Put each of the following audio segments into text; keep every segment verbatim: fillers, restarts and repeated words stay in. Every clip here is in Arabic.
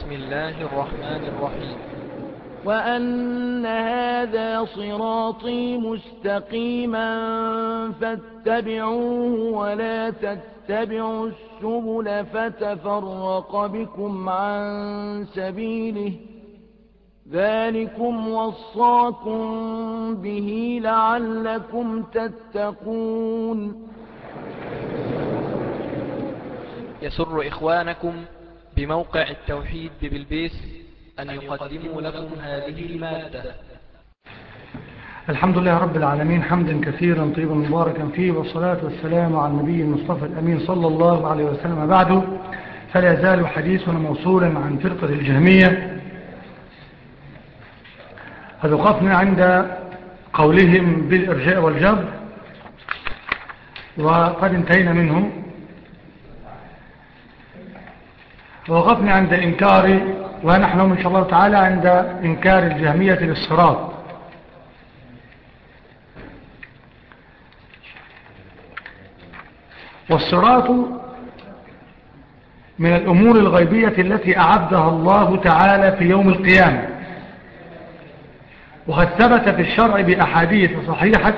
بسم الله الرحمن الرحيم. وأن هذا صراطي مستقيما فاتبعوه ولا تتبعوا السبل فتفرق بكم عن سبيله ذلكم وصاكم به لعلكم تتقون. يسر إخوانكم بموقع التوحيد ببلبيس أن يقدموا لكم هذه المادة. الحمد لله رب العالمين، حمدا كثيرا طيبا مباركا فيه، والصلاة والسلام على النبي المصطفى الأمين صلى الله عليه وسلم. بعد، فلا يزال حديثنا موصولا عن فرقة الجهمية. هذا وقفنا عند قولهم بالإرجاء والجبر، وقد انتهينا منهم. ووقفنا عند إنكار، ونحن إن شاء الله تعالى عند إنكار الجهمية للصراط. والصراط من الأمور الغيبية التي أعدها الله تعالى في يوم القيامة، وقد ثبت في الشرع بأحاديث صحيحة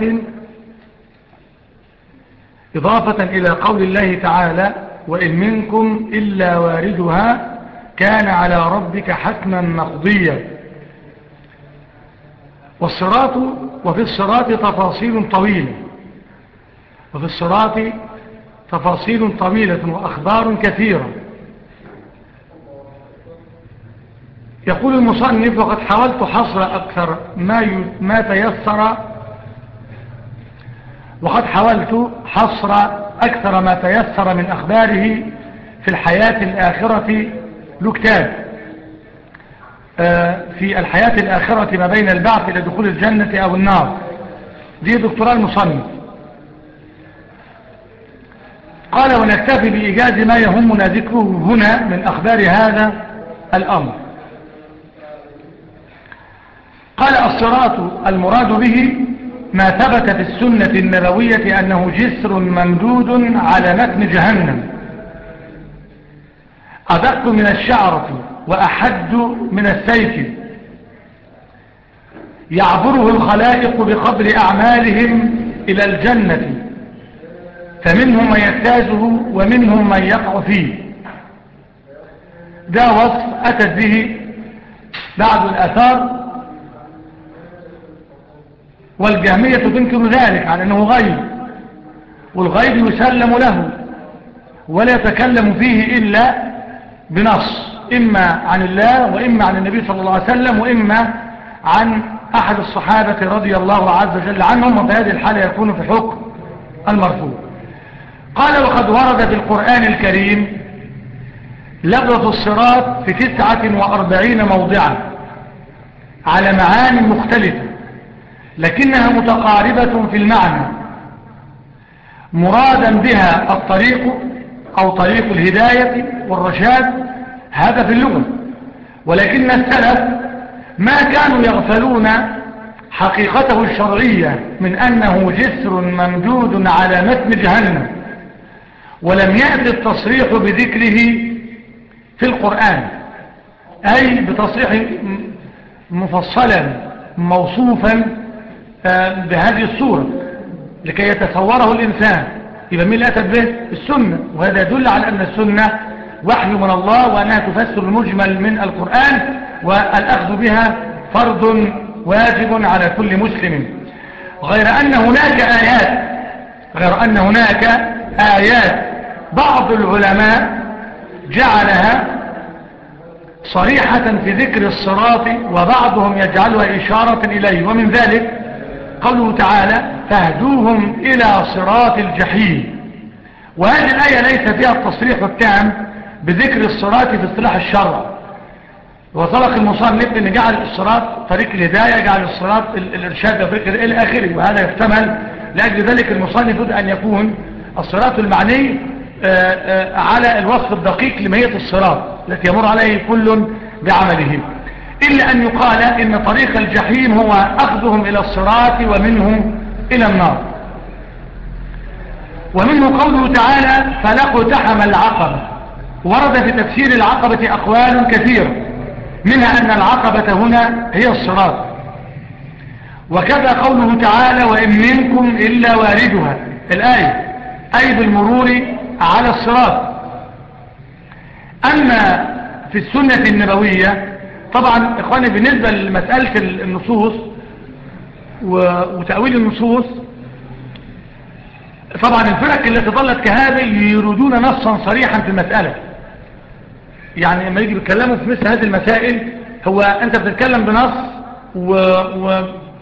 إضافة إلى قول الله تعالى: وإن منكم إلا واردها كان على ربك حتما مقضيا. والصراط، وفي الصراط تفاصيل طويلة وفي الصراط تفاصيل طويلة وأخبار كثيرة. يقول المصنف: وقد حاولت حصر أكثر ما ما تيسر وقد حاولت حصر أكثر ما تيسر من أخباره في الحياة الآخرة له كتاب في الحياة الآخرة ما بين البعث إلى دخول الجنة أو النار. دي دكتوراه المصنف. قال: ونكتفي بإيجاز ما يهمنا ذكره هنا من أخبار هذا الأمر. قال: الصراط المراد به ما ثبت في السنة النبوية أنه جسر ممدود على متن جهنم، أدق من الشعرة وأحد من السيف، يعبره الخلائق بقدر أعمالهم إلى الجنة، فمنهم من يجتازه ومنهم من يقع فيه. ده وصف أتت به بعض الآثار، والجهمية تنكر ذلك على أنه غيب، والغيب يسلم له ولا يتكلم فيه إلا بنص، إما عن الله وإما عن النبي صلى الله عليه وسلم وإما عن أحد الصحابة رضي الله عز وجل عنهم، وفي هذه الحالة يكون في حكم المرفوع. قال: وقد ورد في القرآن الكريم لفظة الصراط في تسعة وأربعين موضعا على معاني مختلفة، لكنها متقاربة في المعنى، مرادا بها الطريق أو طريق الهداية والرشاد، هذا في اللغة. ولكن السلف ما كانوا يغفلون حقيقته الشرعية من أنه جسر ممدود على متن جهنم، ولم يأتي التصريح بذكره في القرآن، أي بتصريح مفصلا موصوفا بهذه الصورة لكي يتصوره الإنسان. يبقى مين اللي أتت به؟ السنة، وهذا يدل على أن السنة وحي من الله، وأنها تفسر المجمل من القرآن، والأخذ بها فرض واجب على كل مسلم. غير أن هناك آيات غير أن هناك آيات بعض العلماء جعلها صريحة في ذكر الصراط، وبعضهم يجعلها إشارة إليه. ومن ذلك قوله تعالى: فاهدوهم إلى صراط الجحيم. وهذه الآية ليس فيها التصريح التام بذكر الصراط في اصطلاح الشرع، وطلق المصنف أن جعل الصراط طريق الهداية، جعل الصراط الإرشاد طريق إلى آخره، وهذا يحتمل. لأجل ذلك المصنف يريد أن يكون الصراط المعني على الوصف الدقيق لمية الصراط التي يمر عليه كل بعمله، إلا أن يقال إن طريق الجحيم هو أخذهم إلى الصراط ومنهم إلى النار. ومنه قوله تعالى: فلا اقتحم العقبة. ورد في تفسير العقبة أقوال كثيرة، منها أن العقبة هنا هي الصراط، وكذا قوله تعالى وإن منكم إلا واردها الآية، أي بالمرور على الصراط. أما في السنة النبوية طبعا إخواني بالنسبة لمسألة النصوص وتأويل النصوص، طبعا الفرق التي ظلت كهذا يريدون نصا صريحا في المسألة. يعني لما يجي بيتكلموا في مثل هذه المسائل، هو أنت بتتكلم بنص و... و...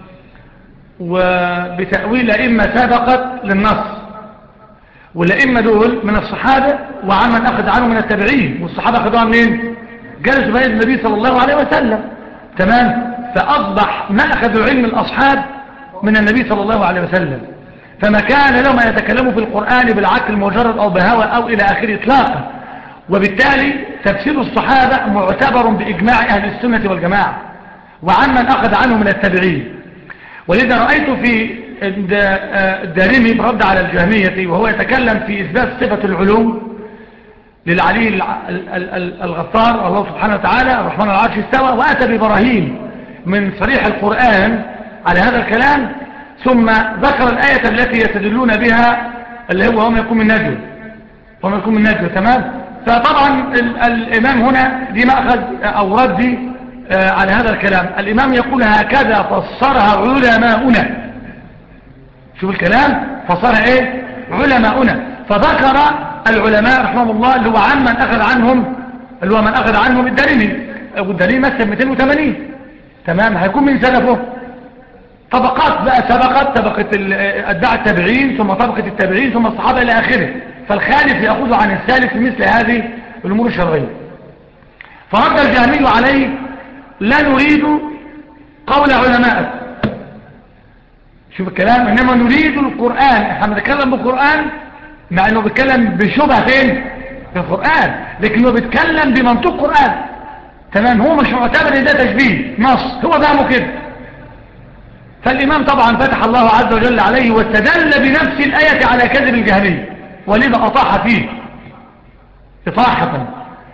وبتأويل أئمة سابقت للنص، والأئمة دول من الصحابة وعمن أخذ عنه من التابعين، والصحابة أخذوها منين؟ جلسوا بين النبي صلى الله عليه وسلم، تمام؟ فأصبح ما أخذوا علم الأصحاب من النبي صلى الله عليه وسلم، فما كان لهم أن يتكلموا في القرآن بالعقل المجرد أو بهوى أو إلى آخره إطلاقا. وبالتالي تفسير الصحابة معتبر بإجماع أهل السنة والجماعة وعمن أخذ عنه من التابعين. ولذا رأيت في الدارمي برد على الجهمية وهو يتكلم في إثبات صفة العلوم للعلي الغفار الله سبحانه وتعالى الرحمن العرش استوى، وأتى ببراهين من صريح القرآن على هذا الكلام، ثم ذكر الآية التي يستدلون بها اللي هو هم يكون من نجوى وهم يكون من نجوى، تمام؟ فطبعا الإمام هنا دي مأخذ أو ردي على هذا الكلام. الإمام يقول هكذا فسرها علماؤنا، شوف الكلام فسرها ايه علماؤنا، فذكر العلماء رحمه الله اللي هو عمن أخذ عنهم اللي هو من أخذ عنهم الدارمي، والدارمي مثل مئتين وثمانين، تمام؟ هيكون من سلفه طبقات بقى سبقت طبقة أتباع التابعين ثم طبقة التابعين ثم الصحابة إلى آخره، فالخالف يأخذ عن السالف في مثل هذه الأمور الشرعية. فرد الجهمي عليه لا نريد قول علماء، شوف الكلام، إنما نريد القرآن، احنا بنتكلم بالقرآن مع أنه بيتكلم بشبهة فين في القرآن، لكنه بيتكلم بمنطق قرآن، تمام؟ هو مش معتبر ان ده تشبيه نص، هو فهمه كده. فالإمام طبعا فتح الله عز وجل عليه واستدل بنفس الآية على كذب الجهمي، ولذا أطاح فيه إطاحة،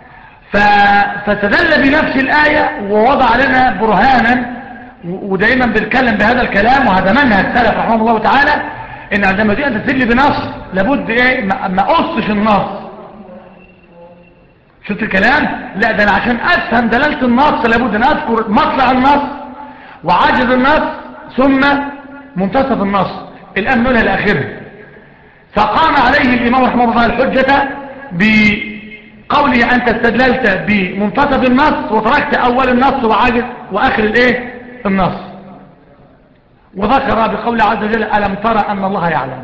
فاستدل بنفس الآية ووضع لنا برهانا. ودائما بنتكلم بهذا الكلام، وهذا منهج السلف رحمه الله تعالى، ان عندما تيجي تستدل بنص لابد ايه ما اقصش النص. شفت الكلام؟ لا ده انا عشان افهم دلالة النص لابد ان اذكر مطلع النص وعاجز النص ثم منتصف النص، الان نقولها لاخره. فقام عليه الامام رحمه الله الحجة بقوله انت استدللت بمنتصف النص وتركت اول النص وعاجز واخر الايه النص، وذكر بقول عز وجل ألم ترى أن الله يعلم.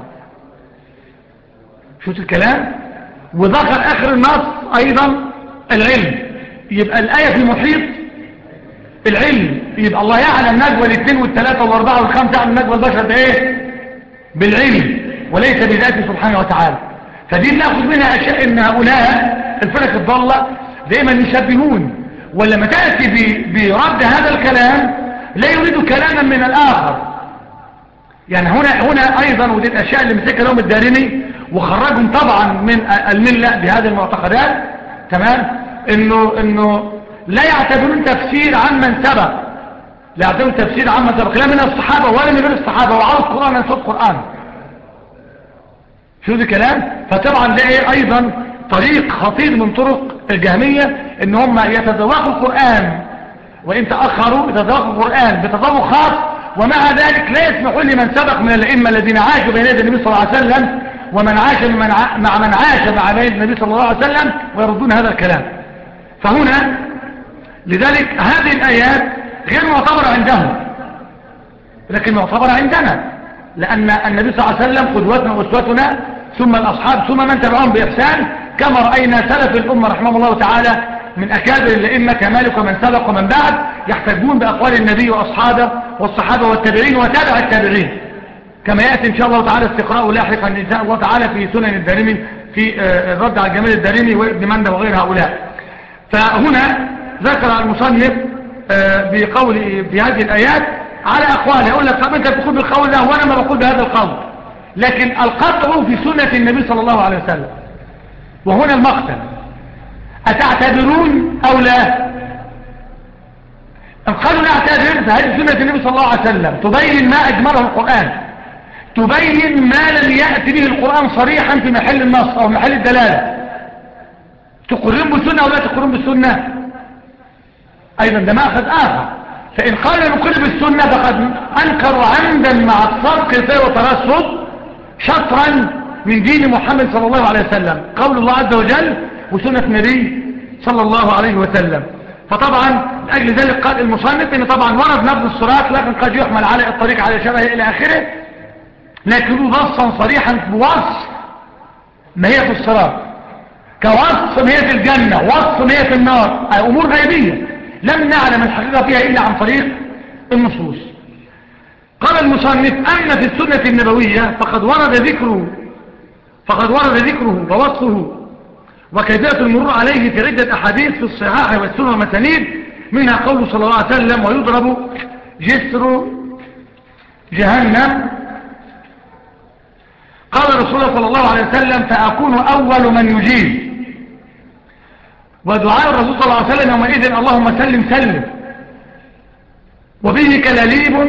شوف الكلام، وذكر آخر النص أيضا العلم، يبقى الآية في محيط العلم، يبقى الله يعلم نجوى الاثنين والثلاثة والأربعة والخمسة يعلم نجوى البشر بإيه بالعلم وليس بذاته سبحانه وتعالى. فدي نأخذ منها أشياء إن هؤلاء الفرق الضالة دائما يشبهون، ولما تأتي برد هذا الكلام لا يريد كلاما من الآخر. يعني هنا هنا أيضا ودي الأشياء اللي مسكها لهم الدارمي وخرجهم طبعا من الملة بهذه المعتقدات، تمام؟ إنه إنه لا يعتبرون تفسير عمن سبق، لا يعتبرون تفسير عمن سبق لا من الصحابة ولا من غير الصحابة، وعرض القرآن من صوت القرآن. شو ذي كلام؟ فطبعا ده أيضا طريق خطير من طرق الجهمية، إن هم يتذوقوا القرآن وإن تأخروا يتذوقوا القرآن بتذوق خاص، ومع ذلك لا يسمحون لمن سبق من الأئمة الذين عاشوا بين يدي النبي صلى الله عليه وسلم ومن عاش من ع... مع من عاش مع بين النبي صلى الله عليه وسلم ويردون هذا الكلام. فهنا لذلك هذه الآيات غير معتبرة عندهم لكن معتبرة عندنا، لأن النبي صلى الله عليه وسلم قدوتنا وأسوتنا، ثم الأصحاب ثم من تبعهم بإحسان، كما رأينا سلف الأمة رحمه الله تعالى من أكابر الأئمة كمالك ومن سبق ومن بعد يحتجون بأقوال النبي وأصحابه والصحابة والتابعين وتابع التابعين، كما يأتي إن شاء الله تعالى استقراء لاحقا إن شاء الله تعالى في سنن الدارمي في الرد على الجمال الدارمي وابن مندى وغير هؤلاء. فهنا ذكر المصنف بقول بهذه الآيات على أقوال، يقول لك طب أنت بتقول بالقول ده وأنا ما بقول بهذا القول، لكن القطع في سنة النبي صلى الله عليه وسلم، وهنا المقتل أتعتبرون أو لا؟ قالوا نعتبر، فهذه سنة النبي صلى الله عليه وسلم تبين ما أجمله القرآن، تبين ما لم يأتي به القرآن صريحا في محل النص أو محل الدلالة. تقرون بالسنة أو لا تقرون بالسنة؟ أيضا ده مأخذ آخر. فإن قالوا نقر بالسنة فقد أنكروا عمدا مع الصدق فيه وترصد شطرا من دين محمد صلى الله عليه وسلم، قول الله عز وجل وسنة النبي صلى الله عليه وسلم. فطبعا لأجل ذلك قال المصنف إن طبعا ورد نبذ الصراط، لكن قد يحمل على الطريق على شبهه إلى آخره، لكنه نصا صريحا بوصف ما هي في الصراط، كوصف ما هي في الجنة، وصف ما هي في النار، أمور غيبية لم نعلم الحقيقة فيها إلا عن طريق النصوص. قال المصنف أما في السنة النبوية فقد ورد ذكره فقد ورد ذكره ووصفه وكيفية المرور عليه في عدة أحاديث في الصحاح والسنة والمسانيد، منها قوله صلى الله عليه وسلم ويضرب جسر جهنم. قال رسول الله صلى الله عليه وسلم فأكون أول من يجيب، ودعاء الرسول صلى الله عليه وسلم يومئذ اللهم سلم سلم، وبه كلاليب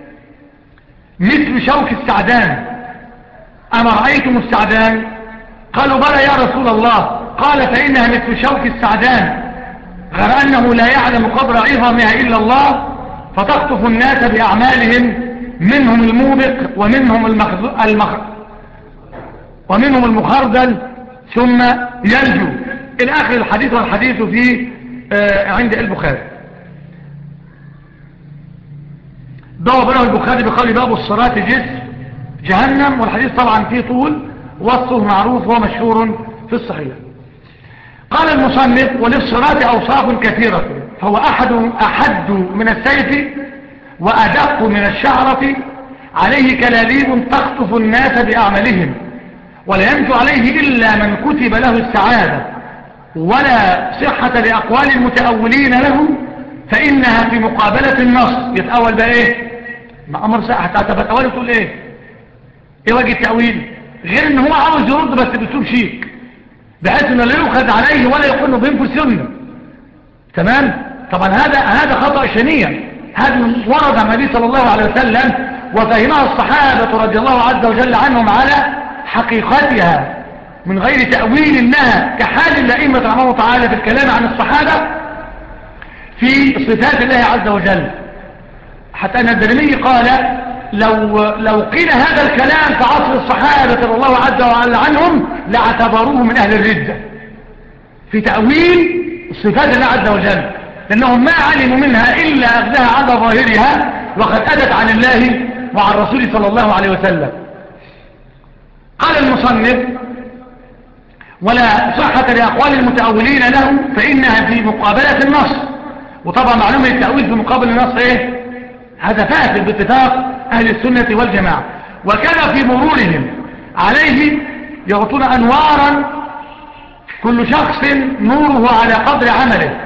مثل شوك السعدان. أما رأيتم السعدان؟ قالوا بلى يا رسول الله. قال فإنها مثل شوك السعدان، غير أنه لا يعلم قدر عظمها إلا الله، فتخطف الناس بأعمالهم، منهم الموبق ومنهم المخ... ومنهم المخردل ثم ينجو إلى آخر الحديث، والحديث في آه عند البخاري. ضوى بنه البخاري بقال باب الصراط جسر جهنم، والحديث طبعا فيه طول، وصفه معروف ومشهور في الصحيح. قال المصنف وللصراط أوصاف كثيرة، فهو أحد أحد من السيف وأدق من الشعرة، عليه كلاليب تخطف الناس بأعمالهم، ولا ينجو عليه إلا من كتب له السعادة، ولا صحة لأقوال المتأولين له، فإنها في مقابلة النص. يتأول بقى إيه؟ ما أمر ساعة تتأول تقول إيه؟ إيه وجه التأويل؟ غير إن هو عاوز يرد بس بسوب شيك، بحيث إنه لا يؤخذ عليه ولا يقول بهم في السنة. تمام؟ طبعا هذا هذا خطأ شنيع. هذا ورد عن النبي صلى الله عليه وسلم وفهمها الصحابة رضي الله عز وجل عنهم على حقيقتها من غير تأويل لها، كحال الأئمة رحمه الله تعالى في الكلام عن الصحابة في صفات الله عز وجل. حتى أن الدرمي قال لو, لو قيل هذا الكلام في عصر الصحابة رضي الله عز وجل عنهم لاعتبروه من أهل الردة في تأويل صفات الله عز وجل، لأنهم ما علموا منها إلا أخذها على ظاهرها، وقد أتت عن الله وعن رسوله صلى الله عليه وسلم. قال المصنف ولا صحة لأقوال المتأولين له، فإنها في مقابلة النص. وطبعا معلومة التأويل في مقابل النص إيه؟ هذا فاسد باتفاق أهل السنة والجماعة. وكان في مرورهم عليه يعطون أنوارا، كل شخص نوره على قدر عمله،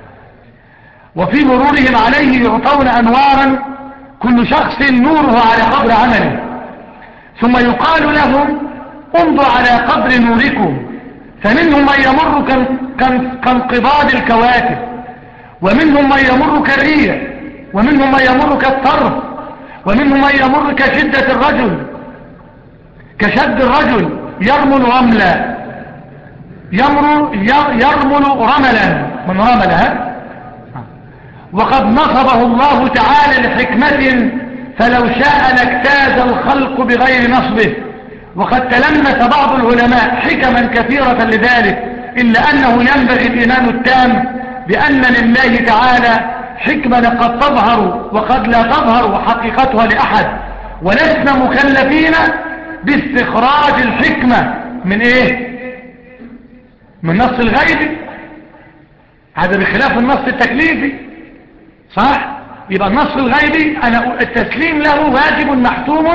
وفي مرورهم عليه يعطون أنوارا كل شخص نوره على قدر عمله، ثم يقال لهم امضوا على قدر نوركم، فمنهم من يمر كانقباض الكواكب، ومنهم من يمر كالريح، ومنهم من يمر كالطرف، ومنهم من يمر كشدة الرجل كشد الرجل يرمل رملا يمر يرمل رملا من رملها. وقد نصبه الله تعالى لحكمة، فلو شاء لاجتاز الخلق بغير نصبه. وقد تلمس بعض العلماء حكما كثيرة لذلك، إلا أنه ينبغي الإيمان التام بأن لله تعالى حكمة قد تظهر وقد لا تظهر حقيقتها لأحد، ولسنا مكلفين باستخراج الحكمة من إيه؟ من نص الغيب. هذا بخلاف النص التكليفي، صح؟ يبقى النص الغيبي أنا التسليم له واجب محتوم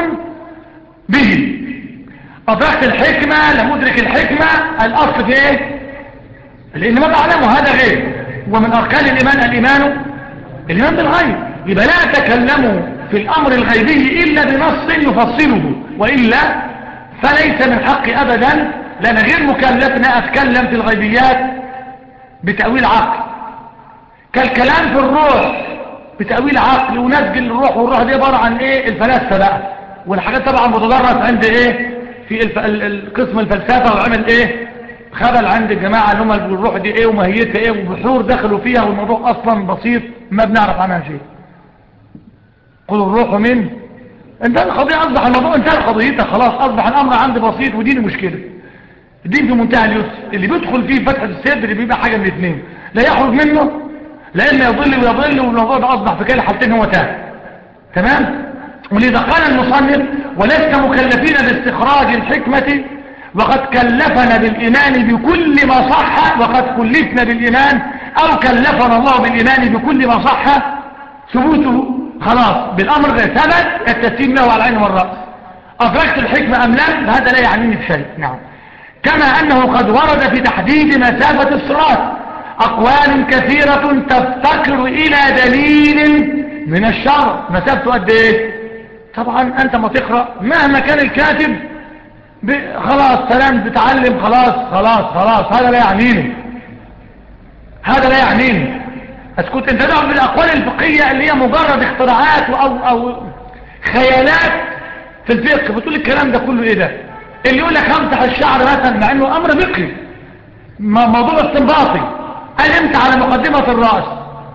به. أدركت الحكمة لمدرك الحكمة، الأصل في إيه؟ لأن ما تعلمه هذا غير، ومن أركان الإيمان الإيمان الإيمان بالغيب. يبقى لا تكلموا في الأمر الغيبي إلا بنص يفصله، وإلا فليس من حقي أبدا، لأن غير مكلفنا أتكلم في الغيبيات بتأويل عقل، كالكلام في الروح بتأويل عقل ونسجل الروح، والروح دي عبارة عن ايه؟ الفلاسفة بقى، والحاجات طبعا بتدرس عند ايه في الف... القسم الفلسفة، وعمل ايه خبل عند الجماعة اللي هم الروح دي ايه وماهيتها ايه، وبحور دخلوا فيها، والموضوع اصلا بسيط ما بنعرف عنها شيء. قل الروح من انتهى القضية، اصبح الموضوع انتهى قضيتها خلاص، اصبح الامر عندي بسيط وديني مشكلة. الدين في منتهى اليسر، اللي بيدخل فيه فتحة الصدر اللي بيبقى حاجة من الاثنين، لا يخرج منه، لا اما يضل ويضل، والموضوع ده اصبح في كلا حالتين هو تاه. تمام. ولذا قال المصنف ولسنا مكلفين باستخراج الحكمة وقد كلفنا بالإيمان بكل ما صح، وقد كلفنا بالإيمان أو كلفنا الله بالإيمان بكل ما صح ثبوته، خلاص بالأمر غير ثبت التسليم له على العين والرأس. أدركت الحكمة أم لا؟ هذا لا يعنيني بشيء. نعم. كما أنه قد ورد في تحديد مسافة الصراط أقوال كثيرة تفتقر إلى دليل من الشرع. مسافته قد إيه؟ طبعا أنت ما تقرأ مهما كان الكاتب خلاص سلام بتعلم، خلاص خلاص خلاص هذا لا يعنيني، هذا لا يعنيني. اسكت انت دعوه بالاقوال الفقهيه اللي هي مجرد اختراعات او او خيالات في الفقه. بتقول الكلام ده كله ايه ده؟ اللي يقول لك امسح الشعر مثلا مع انه امر فقهي موضوع استنباطي، قال امتى على مقدمه الراس،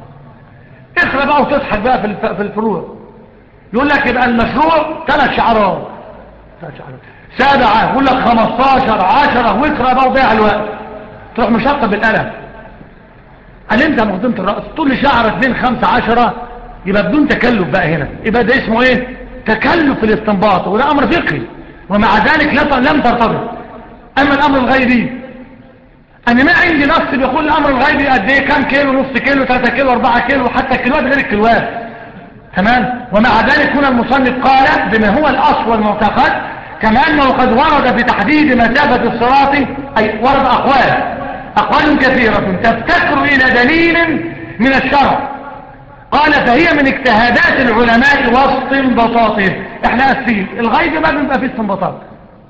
اقرا بقى وتضحك بقى في في الفروع. يقول لك يبقى المشروع ثلاث شعرات، ثلاث شعرات سابعة، يقول لك خمستاشر عشرة، واقرا بقى وضيع الوقت، تروح مشطب بالقلم. قال انت مقدمة الرأس تقول لي شعر اتنين خمسة عشرة، يبقى بدون تكلف بقى هنا، يبقى ده اسمه ايه؟ تكلف في الاستنباط، وده امر فقهي ومع ذلك لم ترتبط. اما الامر الغيبي انا ما عندي نص بيقول الامر الغيبي قد ايه، كام كيلو، نص كيلو، ثلاثة كيلو، أربعة كيلو، حتى الكيلوات غير الكيلوات. تمام. ومع ذلك هنا المصنف قال بما هو الاصل والمعتقد، كما انه قد ورد في تحديد مسافة الصراط، اي ورد اقوال اقوال كثيرة تفتقر الى دليل من الشرع. قال فهي من اجتهادات العلماء واستنباطاتهم. احنا اسفين الغيب ما بيبقى فيه استنباطات.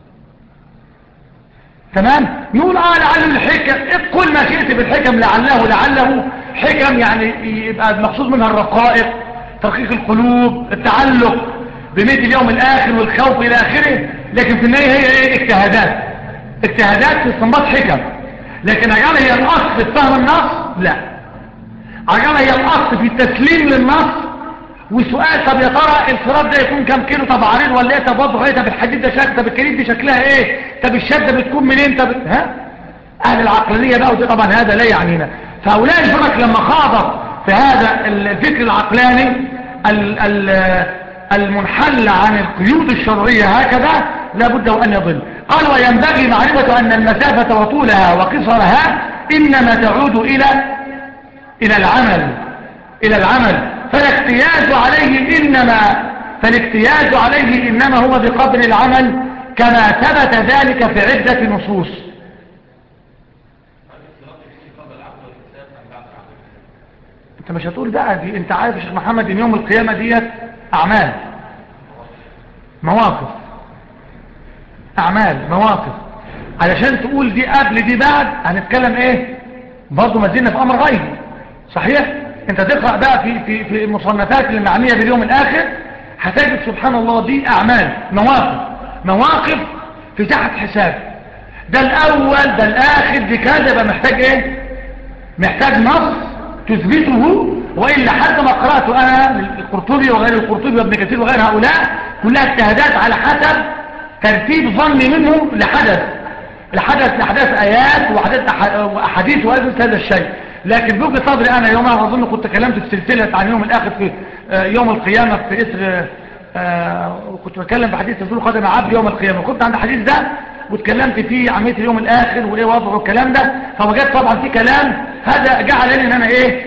تمام. نقول اه لعل الحكم، كل ما شئت بالحكم لعله لعله حكم، يعني يبقى المقصود منها الرقائق، ترقيق القلوب، التعلق بميت اليوم الاخر والخوف الى اخره. لكن في النهايه هي ايه؟ اجتهادات، اجتهادات في استنباط حكم. لكن عجلة هي الاصل في فهم النص؟ لا. عجلة هي الاصل في التسليم للنص. وسؤال طب يا ترى الصراط ده يكون كام كيلو، طب عريض ولا ايه، طب وضعه ايه، طب الحديد ده شكل، طب الكريم دي شكلها ايه، طب الشده بتكون منين، طب ها اهل العقلانيه بقى. ودي طبعا هذا لا يعنينا. فهؤلاء الفرق لما خاضوا في هذا الفكر العقلاني المنحل عن القيود الشرعيه هكذا لابد وان يضل. قال وينبغي معرفه ان المسافه وطولها وقصرها انما تعود الى الى العمل الى العمل فالاجتياز عليه انما فالاجتياز عليه انما هو بقدر العمل كما ثبت ذلك في عدة نصوص. انت مش هتقول بقى دي، انت عارف يا شيخ محمد ان يوم القيامة ديت اعمال، مواقف، اعمال مواقف، علشان تقول دي قبل دي بعد هنتكلم ايه؟ برضو ما زلنا في امر غيبي. صحيح. انت تقرأ بقى في في في المصنفات المعنية باليوم الاخر هتجد سبحان الله دي اعمال، مواقف، مواقف في تحت حساب. ده الاول ده الاخر دي كذا، يبقى محتاج ايه؟ محتاج نص تثبته. والا حتى ما قرأته انا القرطبي وغير القرطبي وابن كثير وغير هؤلاء كلها اجتهادات على حسب ترتيب ظني منه لحدث لحدث لحدث ايات واحاديث وأدلة هذا الشيء. لكن بوجه صدري انا يومها اظن كنت كلمت في سلسله عن يوم الاخر في يوم القيامه في اثر وكنت بتكلم في حديث رسول قدم عبد يوم القيامه، كنت عند الحديث ده واتكلمت فيه عمليه اليوم الاخر وايه وضعه الكلام ده. فوجدت طبعا في كلام هذا جعلني ان انا ايه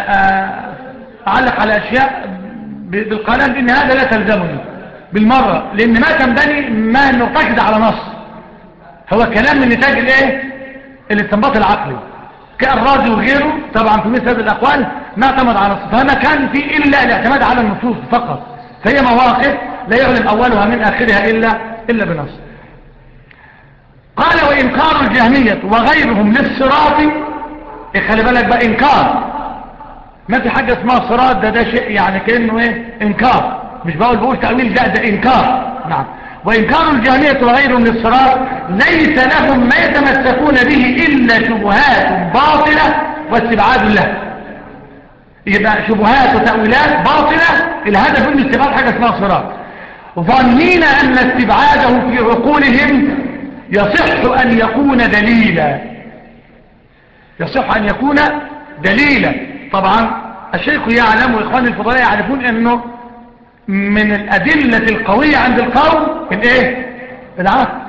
اعلق على اشياء بالقلم ان هذا لا تلزمني بالمره، لان ما تنبني ما نرتكز على نص، هو كلام من نتاج الايه؟ الاستنباط العقلي كالرازي وغيره. طبعا في مثل هذه الاقوال ما اعتمد على نص، فما كان في الا الاعتماد على النصوص فقط. فهي مواقف لا يعلم اولها من اخرها الا الا بنص. قال وانكار الجهميه وغيرهم للصراط خلي بالك بقى انكار، ما في حاجة اسمها صراط، ده ده شيء يعني كأنه ايه انكار، مش بقول بقول تأويل، ده ده انكار. نعم. وانكار الجهمية وغيرهم للصراط ليس لهم ما يتمسكون به الا شبهات باطلة واستبعاد له. يبقى شبهات وتأويلات باطلة، الهدف من استبعاد حاجة اسمها صراط، ظنين ان استبعاده في عقولهم يصح ان يكون دليلا، يصح ان يكون دليلا. طبعا الشيخ يعلم واخواني الفضلاء يعرفون انه من الادلة القوية عند القوم الايه؟ العقل،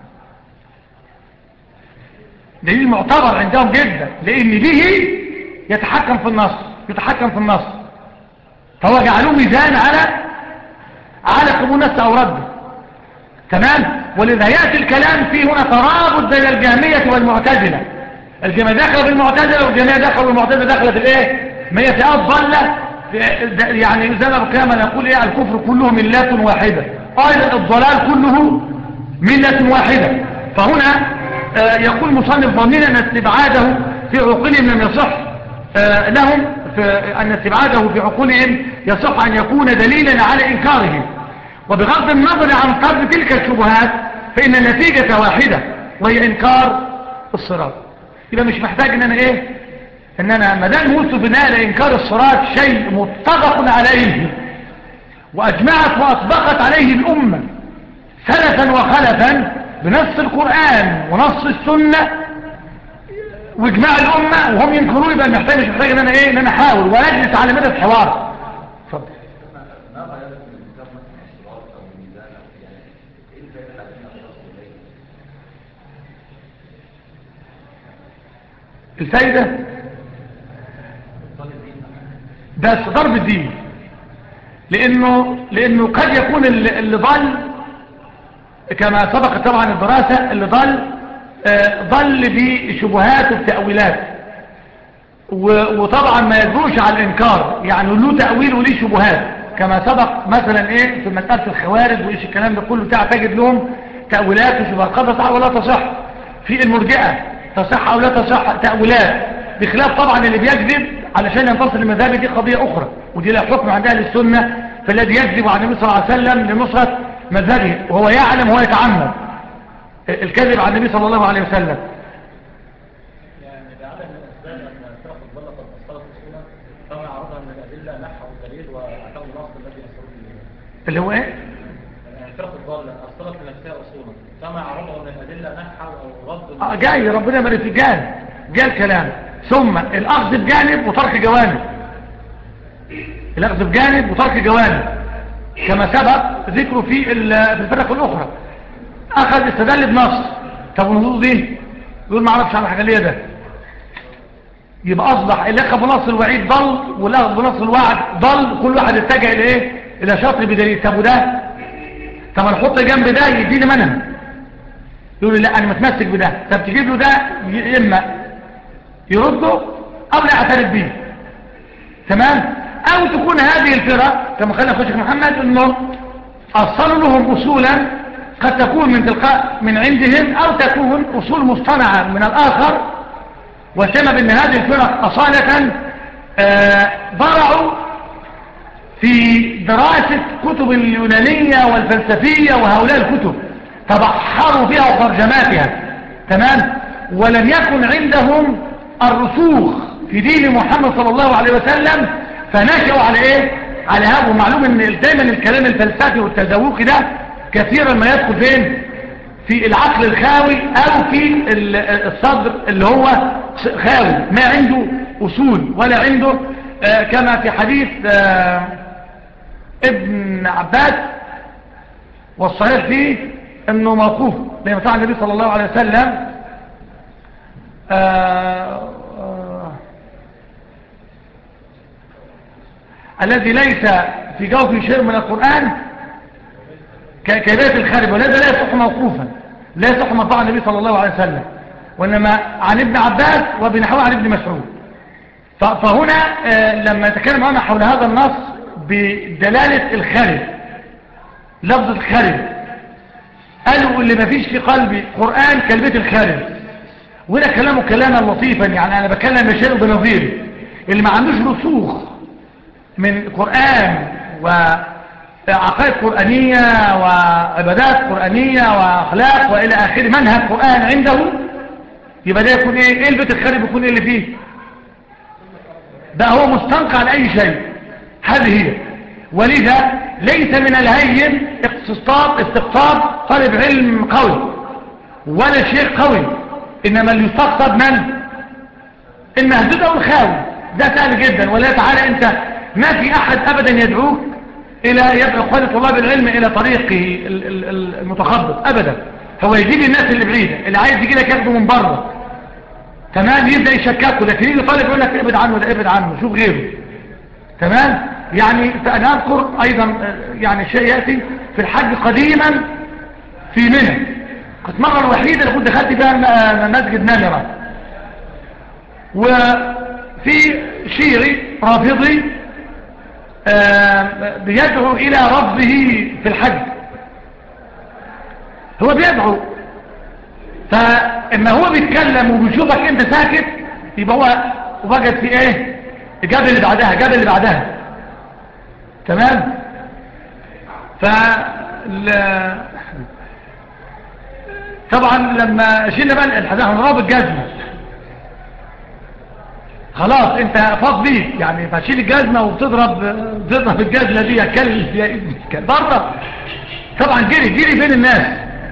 دليل معتبر عندهم جدا، لان به يتحكم في النص، يتحكم في النص، فهو جعلوه ميزان على على قبول النص او رده. تمام. ولذا ياتي الكلام فيه هنا ترابط بين الجهمية والمعتزلة، الجهمية داخله بالمعتزلة والجهمية داخله بالمعتزلة داخله بالايه؟ ما هي فئات ضاله، يعني زي ما كما نقول ايه، الكفر كله ملة واحدة، ايضا الضلال كله ملة واحدة. فهنا آه يقول مصنف ظنين ان استبعاده في عقولهم لم يصح آه لهم، ان استبعاده في عقولهم يصح ان يكون دليلا على انكارهم. وبغض النظر عن قدر تلك الشبهات فان النتيجة واحدة، وهي انكار الصراط. يبقى مش محتاج ان انا ايه، ان انا مدام وصف بناء لانكار الصراط شيء متفق عليه واجمعت واطبقت عليه الامه سلفا وخلفا بنص القران ونص السنه واجماع الامه وهم ينكرون، يبقى محتاج مش محتاج ان انا ايه، ان انا احاول ونجلس على مدى الحوار. اتفضل. الفايده بس ضرب الدين، لانه لانه قد يكون اللي ضل كما سبق طبعا الدراسة، اللي ضل آه ضل بشبهات وتأويلات، وطبعا ما يجروش على الانكار، يعني له تأويل وليه شبهات، كما سبق مثلا ايه في مسألة الخوارج وايش الكلام ده كله بتاع، تجد لهم تأويلات وشبهات قد تصح ولا تصح. في المرجئة تصح او لا تصح تأويلات، بخلاف طبعا اللي بيكذب علشان ينتصر للمذاهب، دي قضية اخرى ودي لا حكم عند اهل السنة. فالذي يكذب عن النبي صلى الله عليه وسلم لنصرة مذهبه وهو يعلم وهو يتعمد الكذب عن النبي صلى الله عليه وسلم. يعني بعدم الاسباب ان فرق الضاله قد اثرت اصولا كما عرضها من الادله نحو الدليل واعتمد النص الذي اثروا به، اللي هو ايه؟ يعني فرق الضاله اثرت لنفسها اصولا كما عرضها من الادله نحو او رد اه جاي ربنا يبارك في جانب جاء الكلام، ثم الاخذ بجانب وترك جوانب، الاخذ بجانب وترك جوانب كما سبق ذكره في في الفرق الاخرى. اخذ استدل بنص، طب النصوص دي يقول ما اعرفش عن حاجه ليه، ده يبقى اصبح اللي اخذ بنص الوعيد ضل واللي اخذ بنص الوعد ضل، كل واحد اتجه الى ايه، الى شطر بدليل. طب وده طب نحط جنب ده يديني منها، يقول لي لا انا متمسك بده، طب تجيب له ده اما يرده او لا يعترف به. تمام. او تكون هذه الفرق كما قال اخوك محمد انه اصلوا لهم اصولا قد تكون من تلقاء من عندهم او تكون اصول مصطنعه من الاخر، وسبب ان هذه الفرق اصاله ضرعوا في دراسه كتب اليونانيه والفلسفيه وهؤلاء الكتب، تبحروا فيها وترجماتها. تمام. ولم يكن عندهم الرسوخ في دين محمد صلى الله عليه وسلم، فنشأوا على ايه، على هذا. ومعلوم ان دايما الكلام الفلسفي والتذوقي ده كثيرا ما يدخل فين، في العقل الخاوي او في الصدر اللي هو خاوي ما عنده اصول ولا عنده آه كما في حديث آه ابن عباس والصحيح فيه انه موقوف لما فعل النبي صلى الله عليه وسلم آه آه الذي ليس في جوفه شيء من القرآن كبيت الخارب، ولذا لا يصح موقوفا، لا يصح مرفوعا النبي صلى الله عليه وسلم، وإنما عن ابن عباس وبنحوه عن ابن مسعود. فهنا آه لما يتكلم معنا حول هذا النص بدلالة الخارب، لفظ الخارب، قالوا اللي ما فيش في قلبي قرآن كالبيت الخارب، وده كلامه كلاما لطيفا، يعني انا بكلم بشيء بنظيره، اللي ما عندوش رسوخ من قرآن وعقائد قرآنية وعبادات قرآنية واخلاق والى اخره، منهج قرآن عنده، يبقى ده يكون ايه؟ ايه البيت الخارب يكون ايه اللي فيه؟ ده هو مستنقع لأي شيء. هذه هي. ولذا ليس من الهين اقتصاد استقطاب طالب علم قوي ولا شيخ قوي، انما اللي يستقطب من؟ المهدود او الخاوي. ده سهل جدا. ولا تعالى انت، ما في احد ابدا يدعوك الى يدعو اخوان طلاب العلم الى طريقه المتخبط ابدا. هو يجيب الناس اللي بعيده، اللي عايز يجي لك ياخده من بره، تمام، يبدا يشككه، لكن يجي طالب يقول لك ابعد عنه، ده ابعد عنه، شوف غيره، تمام. يعني فانا اذكر ايضا يعني شيء ياتي في الحج قديما في منى، كنت مره الوحيده اللي كنت دخلت فيها مسجد نمره، وفي شيعي رافضي آه بيدعو الى ربه في الحج، هو بيدعو، فاما هو بيتكلم وبيشوفك انت ساكت يبقى هو وجد في ايه؟ الجبل اللي بعدها، الجبل اللي بعدها، تمام. ف طبعا لما شلنا بقى الحدث هنراب الجزمه، خلاص انت فاض بيك يعني، فشيل الجزمه وبتضرب بتضرب الجزمه دي، يا بره. طبعا جري جري بين الناس،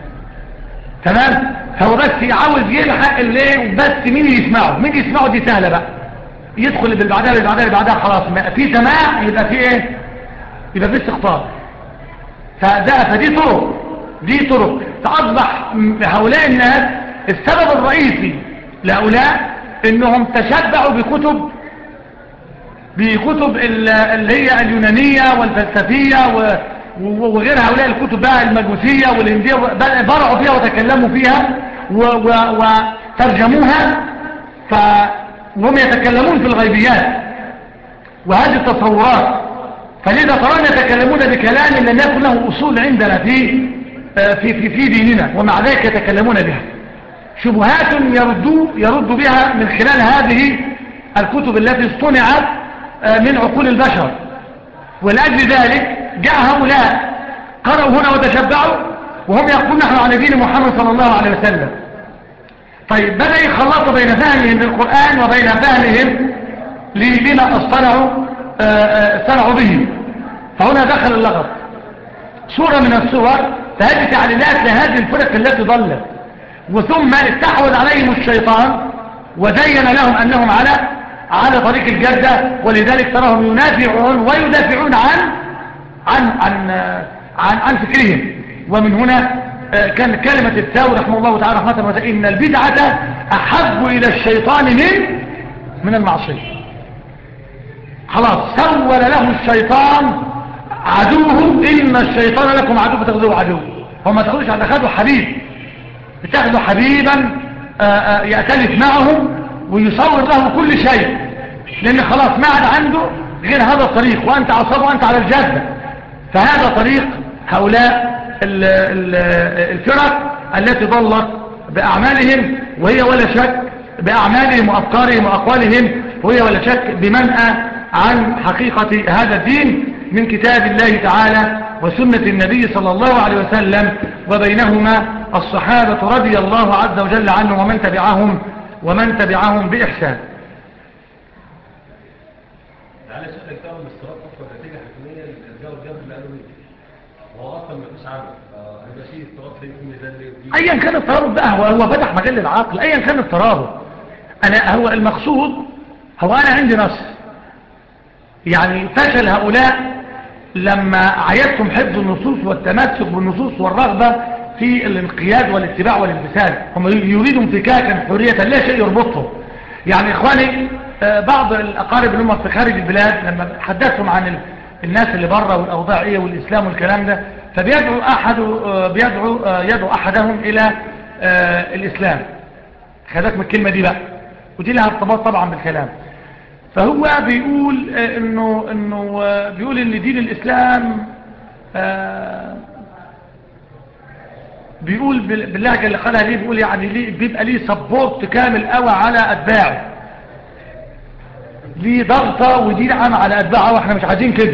تمام. هو بس عاوز يلحق الليل، بس مين يسمعه؟ مين يسمعه؟ دي سهله بقى، يدخل اللي بعدها اللي بعدها اللي بعدها، خلاص في سماع، يبقى في ايه؟ يبقى في استقطاب. فده فدي طرق، دي طرق. فاصبح هؤلاء الناس السبب الرئيسي لهؤلاء انهم تشبعوا بكتب بكتب اللي هي اليونانيه والفلسفيه وغير هؤلاء الكتب بقى المجوسيه والهنديه، برعوا فيها وتكلموا فيها وترجموها، فهم يتكلمون في الغيبيات وهذه التصورات. فلذا تراهم يتكلمون بكلام لم يكن له اصول عندنا في في في, في ديننا، ومع ذلك يتكلمون بها شبهات يردوا يردوا بها من خلال هذه الكتب التي اصطنعت من عقول البشر. ولأجل ذلك جاء هؤلاء قرأوا هنا وتشبعوا، وهم يقولون نحن على دين محمد صلى الله عليه وسلم. طيب بدأ يخلطوا بين فهمهم للقرآن وبين فهمهم لما اصطنعوا اصطنعوا به، فهنا دخل اللغط صورة من الصور، فهذه تعليلات لهذه الفرق التي ضلت، وثم استحوذ عليهم الشيطان وزين لهم أنهم على على طريق الجدة، ولذلك تراهم ينافعون ويدافعون عن عن عن عن, عن فكرهم. ومن هنا كان كلمة الثاوي رحمه الله تعالى رحمة وتعالى إن البدعة أحب إلى الشيطان من من المعصية. خلاص سول له الشيطان عدوه، إن الشيطان لكم عدو فتخذوه عدو. هم ما تاخدوش على أخذوا حبيب، بتاخذوا حبيبا يأتلف معهم ويصور له كل شيء، لأن خلاص ما عاد عنده غير هذا الطريق، وأنت عصب وأنت على الجادة. فهذا طريق هؤلاء الفرق التي ضلت بأعمالهم، وهي ولا شك بأعمالهم وأفكارهم وأقوالهم، وهي ولا شك بمنأى عن حقيقة هذا الدين من كتاب الله تعالى وسنة النبي صلى الله عليه وسلم، وبينهما الصحابة رضي الله عز وجل عنهم ومن تبعهم ومن تبعهم بإحسان. على شكل كتاب الاستراط أصلا نتيجة حكمية للجو الجبر اللي قالوا ليه هو أصلا ما فيش عمل، هيبقى فيه استراط ليه يكون ده أيا كان الترابط بقى، هو هو فتح مجال للعقل أيا كان الترابط. أنا هو المقصود هو أنا عندي نص، يعني فشل هؤلاء لما عيدتم حفظ النصوص والتمسك بالنصوص والرغبة في الانقياد والاتباع والامتثال، هم يريدوا انفكاكا حرية لا شيء يربطهم. يعني إخواني بعض الأقارب اللي هم في خارج البلاد لما حدثهم عن الناس اللي بره والأوضاع ايه والإسلام والكلام ده، فبيدعو أحد بيدعو يدعو أحدهم إلى الإسلام. خذك من الكلمة دي بقى، ودي لها ارتباط طبعا بالكلام. فهو بيقول انه انه بيقول ان دين الاسلام بيقول باللهجة اللي قالها ليه، بيقول يعني ليه بيبقى ليه سبورت كامل قوي على أتباعه، ليه ضغطة ودي نعم على أتباعه، واحنا مش عايزين كده.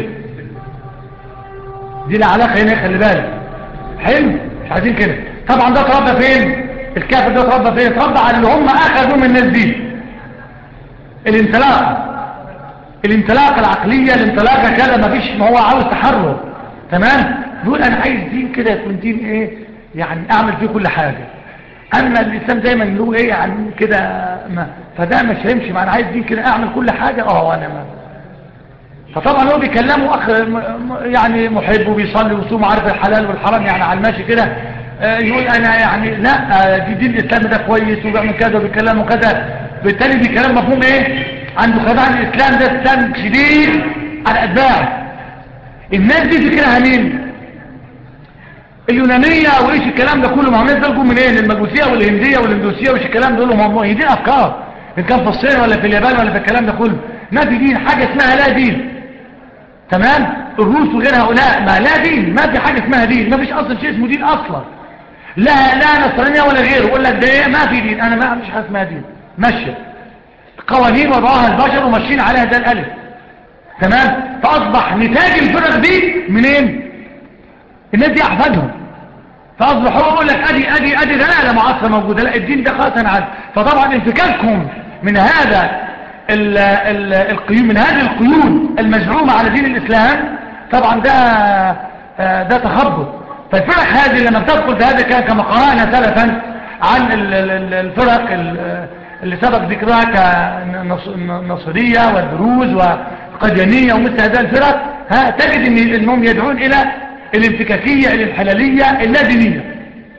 دي العلاقة هنا خلي بالك، حلو، مش عايزين كده. طبعا ده اتربى فين؟ الكافر ده اتربى فين؟ اتربى على اللي هم اخذوا من الناس دي، الانطلاق الانطلاق العقلية، الانطلاقة كده مفيش، ما هو عاوز تحرر. تمام. بيقول انا عايز دين كده يكون دين ايه يعني اعمل فيه كل حاجة. اما الاسلام دايما له ايه يعني كده ما، فده مش هيمشي معنا، عايز دين كده اعمل كل حاجة اه انا ما. فطبعا هو بيكلمه اخ يعني محب وبيصلي ويصوم وعارف الحلال والحرام يعني على الماشي كده، يقول انا يعني لا دي دين الاسلام ده كويس وبيعمل كذا وبيكلمه كذا، بالتالي بيكلم مفهوم ايه عنده خداع الاسلام ده اسلام شديد على اتباعه. الناس دي فكرها مين؟ اليونانية وايش الكلام ده كله، ما هم نزلوا منين؟ إيه؟ المجوسية والهندية والاندوسية وايش الكلام ده كله، ما هم هي دي افكار، ان كان في الصين ولا في اليابان ولا في الكلام ده كله. ما في دين، حاجة اسمها لا دين. تمام. الروس وغير هؤلاء ما لا دين، ما في حاجة اسمها دين، ما فيش اصلا شيء اسمه دين اصلا، لا لا نصرانية ولا غيره. يقول لك ده ايه؟ ما في دين. انا ما مش حاجة اسمها دين، ماشية قوانين وضعها البشر وماشيين عليها ده الالف. تمام. فاصبح نتاج الفرق دي منين؟ الناس دي احفادهم، فاصبح هو يقول لك ادي ادي ادي دلاله معاصره موجوده، لا الدين ده خاص عنه. فطبعا انفكاكهم من هذا ال ال القيود، من هذه القيود المزعومه على دين الاسلام، طبعا ده ده تخبط. فالفرق هذه لما بتدخل في هذا كان كما قرانا سلفا عن الفرق اللي سبق ذكرها كالنصريه والدروز والقديانيه ومثل هذه الفرق، ها تجد ان انهم يدعون الى الانفكاكيه الانحلاليه اللادينيه،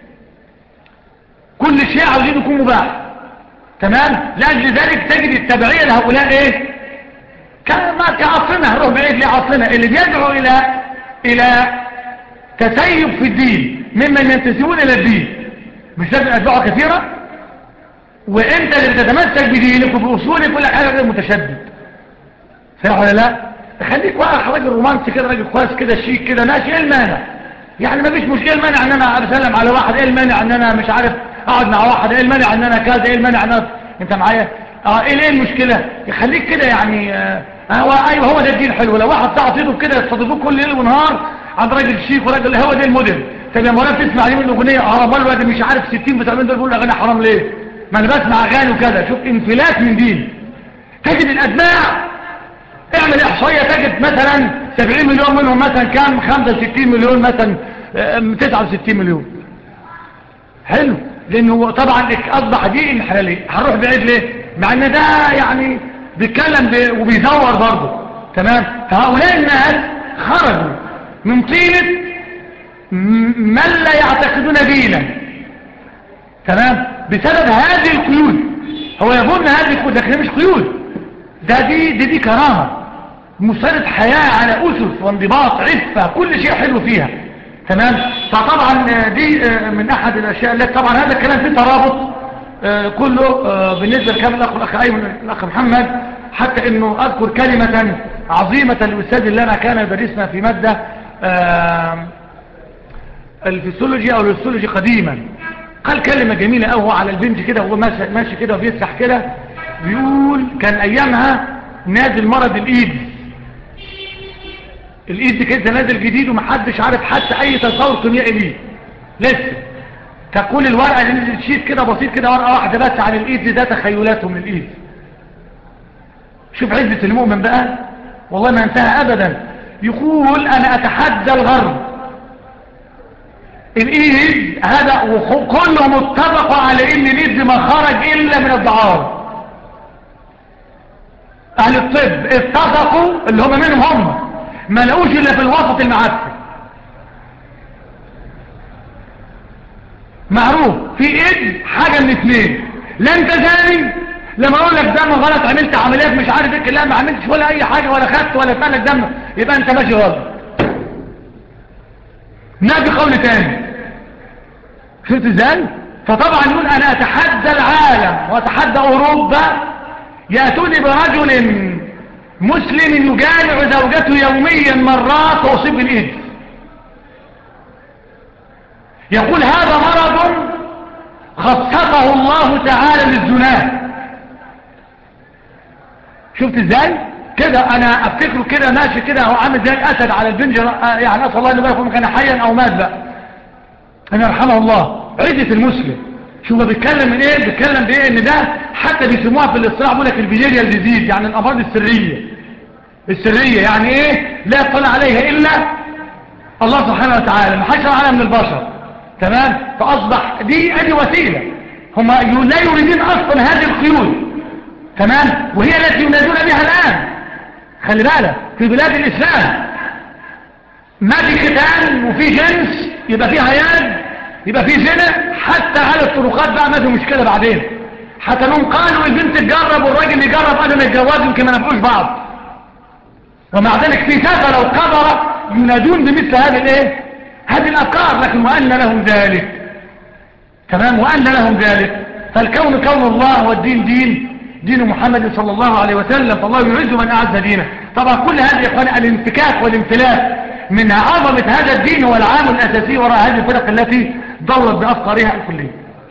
كل شيء عاوزين يكون مباح. تمام. لاجل ذلك تجد التبعيه لهؤلاء ايه كما كعصرنا، هنروح بعيد لعصرنا اللي بيدعو الى الى تسيب في الدين ممن ينتسبون الى الدين، مش لازم اتباعه كثيره، وانت اللي بتتمسك بدينك وباصولك كل حاجه غير متشدد. صح ولا لا؟ خليك واقع راجل رومانسي كده، راجل كويس كده شيك كده ماشي، ايه المانع؟ يعني ما فيش مشكله، المانع ان انا اسلم على واحد، ايه المانع ان انا مش عارف اقعد مع واحد، ايه المانع ان انا كذا، ايه المانع ان انا انت معايا اه ايه ايه المشكله؟ يخليك كده يعني اه ايوه هو ده الدين حلو. لو واحد بتاع صيده كده يستضيفوه كل ليل ونهار عند راجل شيك وراجل هو ده الموديل. طب يا مولانا بتسمع عليه من اغنيه حرام ولا الواد مش عارف ستين بتاع دول بيقول اغاني حرام ليه؟ ما انا بسمع اغاني وكذا. شوف انفلات من دين. تجد الاتباع اعمل احصائيه تجد مثلا سبعين مليون منهم مثلا كام خمسة وستين مليون مثلا تسعة وستين مليون. حلو، لانه طبعا اصبح دي انحلاليه. هنروح بعيد ليه؟ مع ان ده يعني بيتكلم وبيزور برضه. تمام. فهؤلاء الناس خرجوا من طينه من لا يعتقدون دينا. تمام. بسبب هذه القيود. هو يظن هذه القيود لكن مش قيود، ده دي دي, دي كرامه، مسيرة حياة على أسس وانضباط عفة، كل شيء حلو فيها. تمام. فطبعا دي من أحد الأشياء التي طبعا هذا الكلام فيه ترابط كله بالنسبة لكلام الأخ الأخ أيمن الأخ محمد، حتى أنه أذكر كلمة عظيمة للأستاذ اللي أنا كان يدرسنا في مادة الفسيولوجي أو الهيستولوجي قديما، قال كلمة جميلة أوي على البنج كده وهو ماشي, ماشي كده وبيسرح كده، بيقول كان أيامها نازل مرض الإيدز. الايد كده نازل جديد ومحدش عارف حتى اي تصور كيميائي ليه لسه. كل الورقه اللي نزلت شيت كده بسيط كده ورقه واحده بس عن الايد ده تخيلاتهم من الايد. شوف عزه المؤمن بقى والله ما انتهى ابدا. يقول انا اتحدى الغرب، الايد هذا وكله متفق على ان الايد ما خرج الا من الدعاره. اهل الطب اتفقوا اللي هم منهم هم ما لقوش الا في الوسط المعفن. معروف في ايد حاجه من اثنين، لا انت زاني لما اقول لك دم غلط عملت عمليات مش عارف ايه، لا ما عملتش ولا اي حاجه ولا خدت ولا اتقلك دم، يبقى انت ماشي غلط. نادي قول تاني. شفت ازاي؟ فطبعا يقول انا اتحدى العالم واتحدى اوروبا ياتوني برجل مسلم يجامع زوجته يوميا مرات واصيب بالايدز. يقول هذا مرض خصصه الله تعالى للزناه. شفت ازاي كده؟ انا افتكره كده ماشي كده، هو عامل زي الاسد على البنج، يعني اسال الله ان يكون كان حيا او مات بقى، ان يرحمه الله. عزة المسلم شوف بيتكلم من ايه، بيتكلم بايه؟ ان ده حتى بيسموها في الاصطلاح بيقول لك الفيليريا ديزيز، يعني الامراض السريه. السريه يعني ايه؟ لا يطلع عليها الا الله سبحانه وتعالى، ما حدش يعلمها من البشر. تمام؟ فاصبح دي ادي وسيله، هم لا يريدون اصلا هذه القيود. تمام؟ وهي التي ينادون بها الان. خلي بالك في بلاد الاسلام ما في ختان وفي جنس، يبقى في عيال، يبقى في زنا، حتى على الطرقات بقى ما في مشكله. بعدين حتى انهم قالوا البنت تجرب والراجل يجرب قبل ما يتجوزوا يمكن ما نفعوش بعض، ومع ذلك في كفره وكبره ينادون بمثل هذه الايه، هذه الافكار. لكن وان لهم ذلك. تمام؟ وان لهم ذلك. فالكون كون الله والدين دين دين محمد صلى الله عليه وسلم، فالله يعز من اعز دينه. طبعا كل هذه يا اخوان الانفكاك والانفلات من عظمه هذا الدين هو العامل الاساسي وراء هذه الفرق التي ضلت بافكارها الكليه.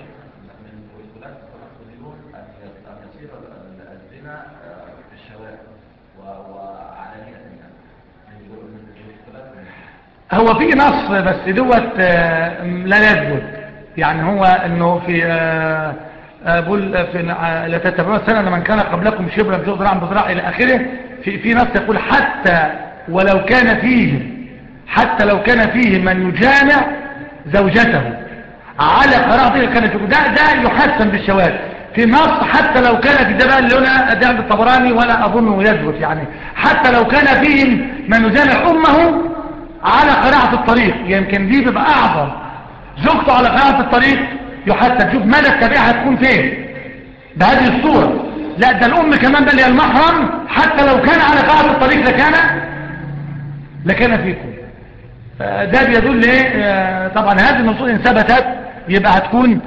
هو في نص بس دوت لا يثبت، يعني هو انه في بقول في لا تتبعون سنن من كان قبلكم شبرا بذراع بذراع الى اخره. في في نص يقول حتى ولو كان فيه حتى لو كان فيه من يجامع زوجته على قراءته كانت ده ده يحسن بالشواذ. في نص حتى لو كان في ده بقى اللي هنا ده عند الطبراني ولا اظنه يثبت، يعني حتى لو كان فيه من يجامع امه على قراءة الطريق، يمكن دي بيبقى اعظم. زوجته على قراءة الطريق يحسن. شوف مدى التبعية هتكون فين بهذه الصورة. لا ده الام كمان ده اللي المحرم، حتى لو كان على قراءة الطريق لكان لكان فيكم. ده بيدل ايه؟ طبعا هذه النصوص ان ثبتت يبقى هتكون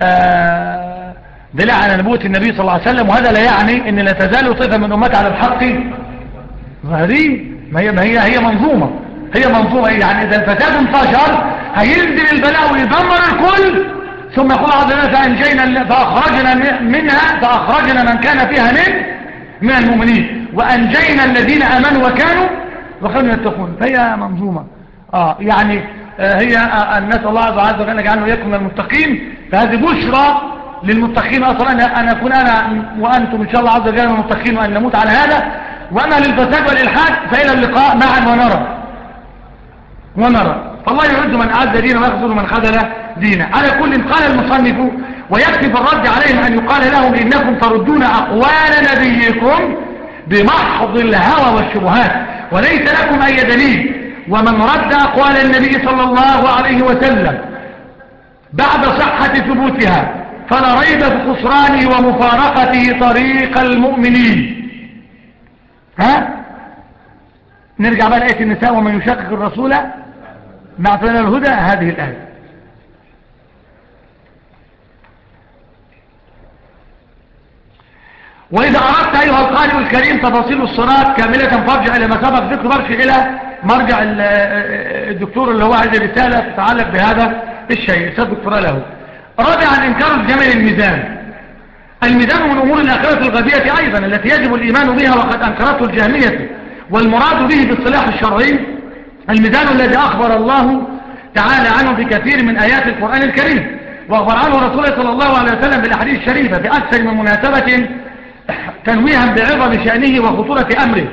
دليل على نبوة النبي صلى الله عليه وسلم، وهذا لا يعني ان لا تزال طائفة من امتي على الحق ظاهرين. ما هي ما هي هي منظومة، هي منظومة. يعني اذا الفساد انتشر هينزل البلاء ويدمر الكل، ثم يقول عز وجل فانجينا فاخرجنا منها فاخرجنا من كان فيها من من المؤمنين وانجينا الذين امنوا وكانوا وكانوا يتقون. فهي منظومة. اه يعني آه هي آه الناس الله عز وجل يجعلنا وإياكم من المتقين. فهذه بشرى للمتقين اصلا ان اكون انا وانتم ان شاء الله عز وجل من المتقين وان نموت على هذا. واما للفساد والالحاد فالى اللقاء معا ونرى ونرى. فالله يعز من اعز دينه ويخذل من خذل دينه. على كل قال المصنف ويكفي في الرد عليهم ان يقال لهم انكم تردون اقوال نبيكم بمحض الهوى والشبهات وليس لكم اي دليل. ومن رد اقوال النبي صلى الله عليه وسلم بعد صحة ثبوتها فلا ريب في خسرانه ومفارقته طريق المؤمنين. ها نرجع بقى لآية النساء ومن يشقق الرسول مع طلال الهدى. هذه الآية وإذا أردت أيها القارئ الكريم تفاصيل الصلاة كاملة فارجع إلى ما سبق ذكر، برجع إلى مرجع الدكتور اللي هو عايز رسالة تتعلق بهذا الشيء سبب دكتوراه له. رابعا إنكار الجمل الميزان. الميزان من أمور الآخرة الغبية أيضا التي يجب الإيمان بها وقد أنكرته الجهمية. والمراد به بالصلاح الشرعي الميزان الذي أخبر الله تعالى عنه في كثير من آيات القرآن الكريم، وأخبر عنه رسوله صلى الله عليه وسلم بالأحاديث الشريفة في أكثر من مناسبة تنويها بعظم شأنه وخطورة أمره.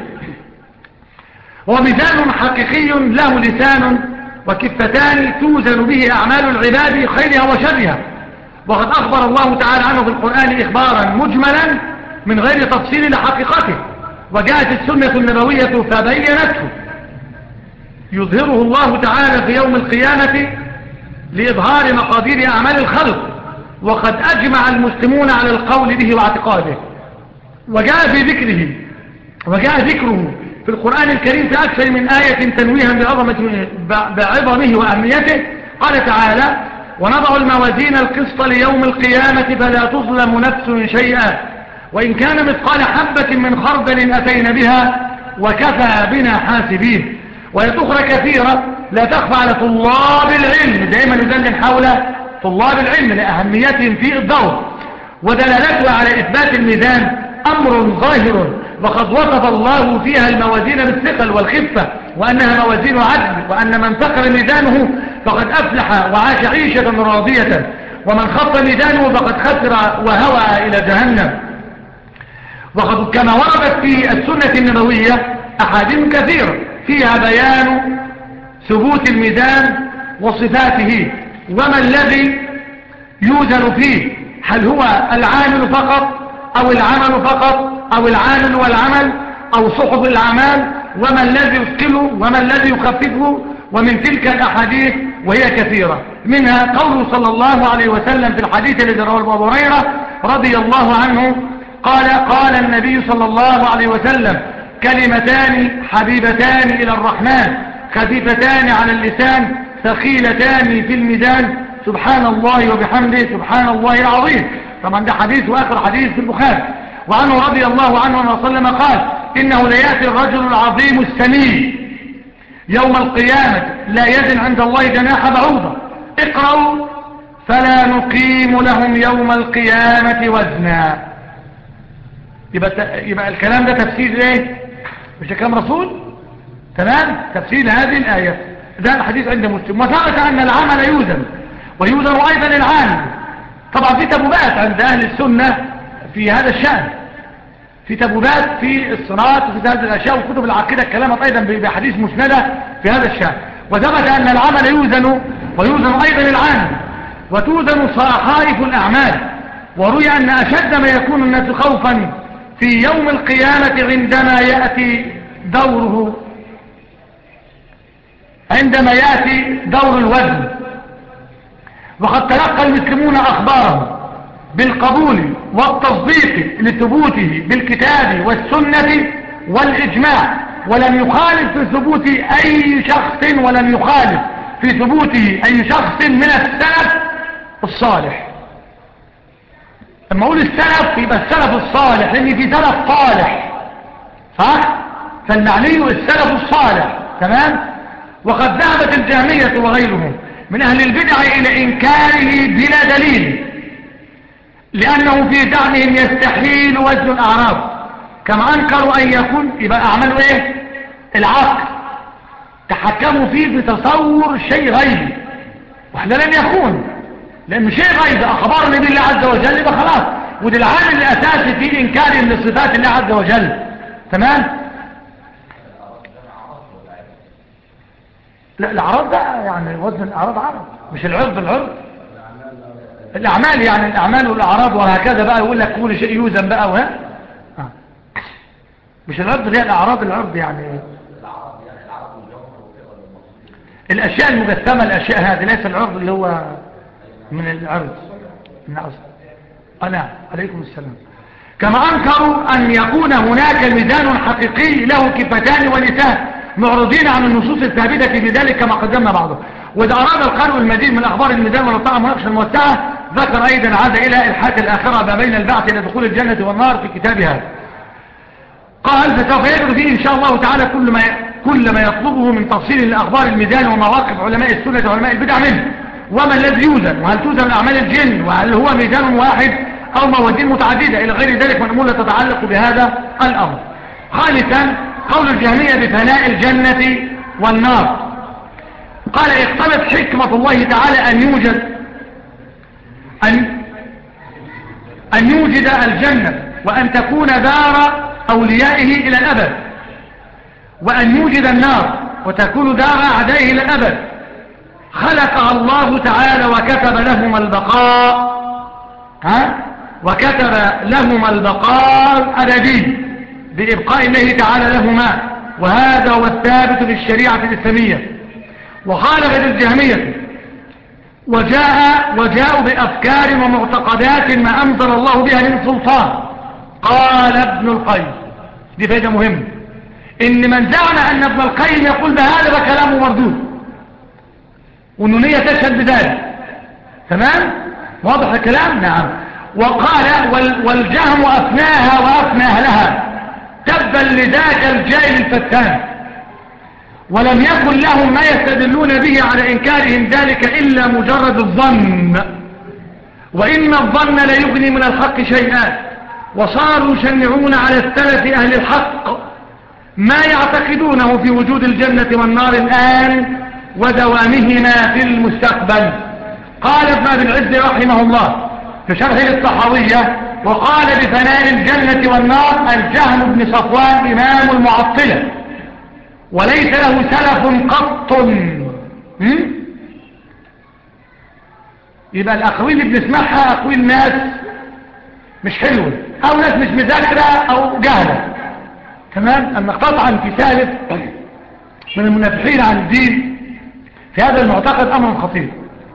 وميزان حقيقي له لسان وكفتان توزن به أعمال العباد خيرها وشرها، وقد أخبر الله تعالى عنه في القرآن إخبارا مجملا من غير تفصيل لحقيقته، وجاءت السنة النبوية فبينته. يظهره الله تعالى في يوم القيامة لإظهار مقادير أعمال الخلق، وقد أجمع المسلمون على القول به واعتقاده. وجاء في ذكره وجاء ذكره في القرآن الكريم في أكثر من آية تنويها بعظمة بعظمه وأهميته. قال تعالى ونضع الموازين القسط ليوم القيامة فلا تظلم نفس شيئا وإن كان مثقال حبة من خردل أتينا بها وكفى بنا حاسبين. وآيات أخرى كثيرة لا تخفى على طلاب العلم، دائما ندندن حول طلاب العلم لأهميتهم في الدور، ودلالتها على إثبات الميزان أمر ظاهر، وقد وصف الله فيها الموازين بالثقل والخفة، وأنها موازين عدل، وأن من ثقل ميزانه فقد أفلح وعاش عيشة راضية، ومن خف ميزانه فقد خسر وهوى إلى جهنم. وقد كما وردت في السنة النبوية أحاديث كثيرة فيها بيان ثبوت الميزان وصفاته، وما الذي يوزن فيه، هل هو العامل فقط أو العمل فقط أو العامل والعمل أو صحب الأعمال، وما الذي يثقله وما الذي يخففه. ومن تلك الأحاديث وهي كثيرة، منها قوله صلى الله عليه وسلم في الحديث الذي رواه أبو هريرة رضي الله عنه قال قال النبي صلى الله عليه وسلم: كلمتان حبيبتان إلى الرحمن خفيفتان على اللسان ثقيلتان في الميزان سبحان الله وبحمده سبحان الله العظيم. طبعا ده حديث وآخر حديث في البخاري. وعنه رضي الله عنه صلى الله عليه وسلم قال: إنه ليأتي الرجل العظيم السمين يوم القيامة لا يزن عند الله جناح بعوضة، اقرأوا: فلا نقيم لهم يوم القيامة وزنا. يبقى, يبقى الكلام ده تفسير ايه؟ مش كلام رسول؟ تمام؟ تفسير هذه الآية. ده الحديث عند مسلم. وثبت أن العمل يوزن ويوزن أيضا العامل. طبعا في تبوبات عند أهل السنة في هذا الشأن، في تبوبات في الصراط وفي هذه الأشياء، وكتب العقيدة كلامت أيضا بحديث مسندة في هذا الشأن. وثبت أن العمل يوزن ويوزن أيضا العامل، وتوزن صحائف الأعمال. وروي أن أشد ما يكون الناس خوفا في يوم القيامة عندما يأتي دوره عندما يأتي دور الوزن. وقد تلقى المسلمون أخبارهم بالقبول والتصديق لثبوته بالكتاب والسنة والإجماع، ولم يخالف في ثبوت أي شخص ولم يخالف في ثبوته أي شخص من السلف الصالح. لما أقول السلف يبقى السلف الصالح، لأن في سلف صالح صح؟ فالمعني السلف الصالح. تمام؟ وقد ذهبت الجهمية وغيرهم من أهل البدع إلى إنكاره بلا دليل، لأنه في زعمهم يستحيل وزن الأعراض، كما أنكروا أن يكون يبقى أعملوا إيه؟ العقل تحكموا فيه بتصور شيء غيبي، وإحنا لم يكون، لأن شيء غيبي أخبار النبي الله عز وجل يبقى خلاص، وده العامل الأساسي في إنكارهم لصفات الله عز وجل. تمام؟ لا الأعراض ده يعني وزن الأعراض عرض، مش العرض العرض الأعمال، يعني الأعمال والأعراض وهكذا بقى، يقول لك كل شيء يوزن بقى وها آه. مش العرض اللي هي الأعراض العرض يعني الأشياء المجسمة، الأشياء هذه ليس العرض اللي هو من العرض من أصل. أنا عليكم السلام. كما أنكروا أن يكون هناك ميزان حقيقي له كفتان ولسان معرضين عن النصوص الثابتة بذلك كما قدمنا بعضه. وإذا أراد القارئ المزيد من أخبار الميزان والطاعة مناقشة الموسعة ذكر أيضا عاد إلى الحياة الآخرة ما بين البعث إلى دخول الجنة والنار في كتابها. قال: فسوف يجري فيه إن شاء الله تعالى كل ما كل ما يطلبه من تفصيل لأخبار الميزان ومواقف علماء السنة وعلماء البدع منه، وما الذي يوزن، وهل توزن أعمال الجن، وهل هو ميزان واحد أو موازين متعددة إلى غير ذلك من الأمور التي تتعلق بهذا الأمر. خامسا قول الجهمية بفناء الجنة والنار. قال: اقتضت حكمة الله تعالى أن يوجد أن أن يوجد الجنة وأن تكون دار أوليائه إلى الأبد، وأن يوجد النار وتكون دار أعدائه إلى الأبد. خلقها الله تعالى وكتب لهم البقاء ها وكتب لهم البقاء الأبدي بإبقاء الله تعالى لهما، وهذا هو الثابت في الشريعة الإسلامية. وخالفت الجهمية وجاء وجاءوا بأفكار ومعتقدات ما أنزل الله بها من سلطان. قال ابن القيم، دي فائدة مهمة، إن من زعم أن ابن القيم يقول بهذا فكلامه مردود، والنونية تشهد بذلك. تمام؟ واضح الكلام؟ نعم. وقال: والجهم أفناها وأفنى أهلها، تبا لذاك الجاهل الفتان. ولم يكن لهم ما يستدلون به على إنكارهم ذلك إلا مجرد الظن، وإن الظن لا يغني من الحق شيئا، وصاروا يشنعون على السلف أهل الحق ما يعتقدونه في وجود الجنة والنار الآن ودوامهما في المستقبل. قال ابن أبي العز رحمه الله في شرح للطحاوية: وقال بفناء الجنة والنار الجهم بن صفوان إمام المعطلة، وليس له سلف قط. يبقى الأقويل اللي بنسمعها أقويل ناس مش حلوة، أو ناس مش مذاكرة أو جهلة. تمام. أن قطعا في سالف من المنافحين عن الدين في هذا المعتقد أمر خطير.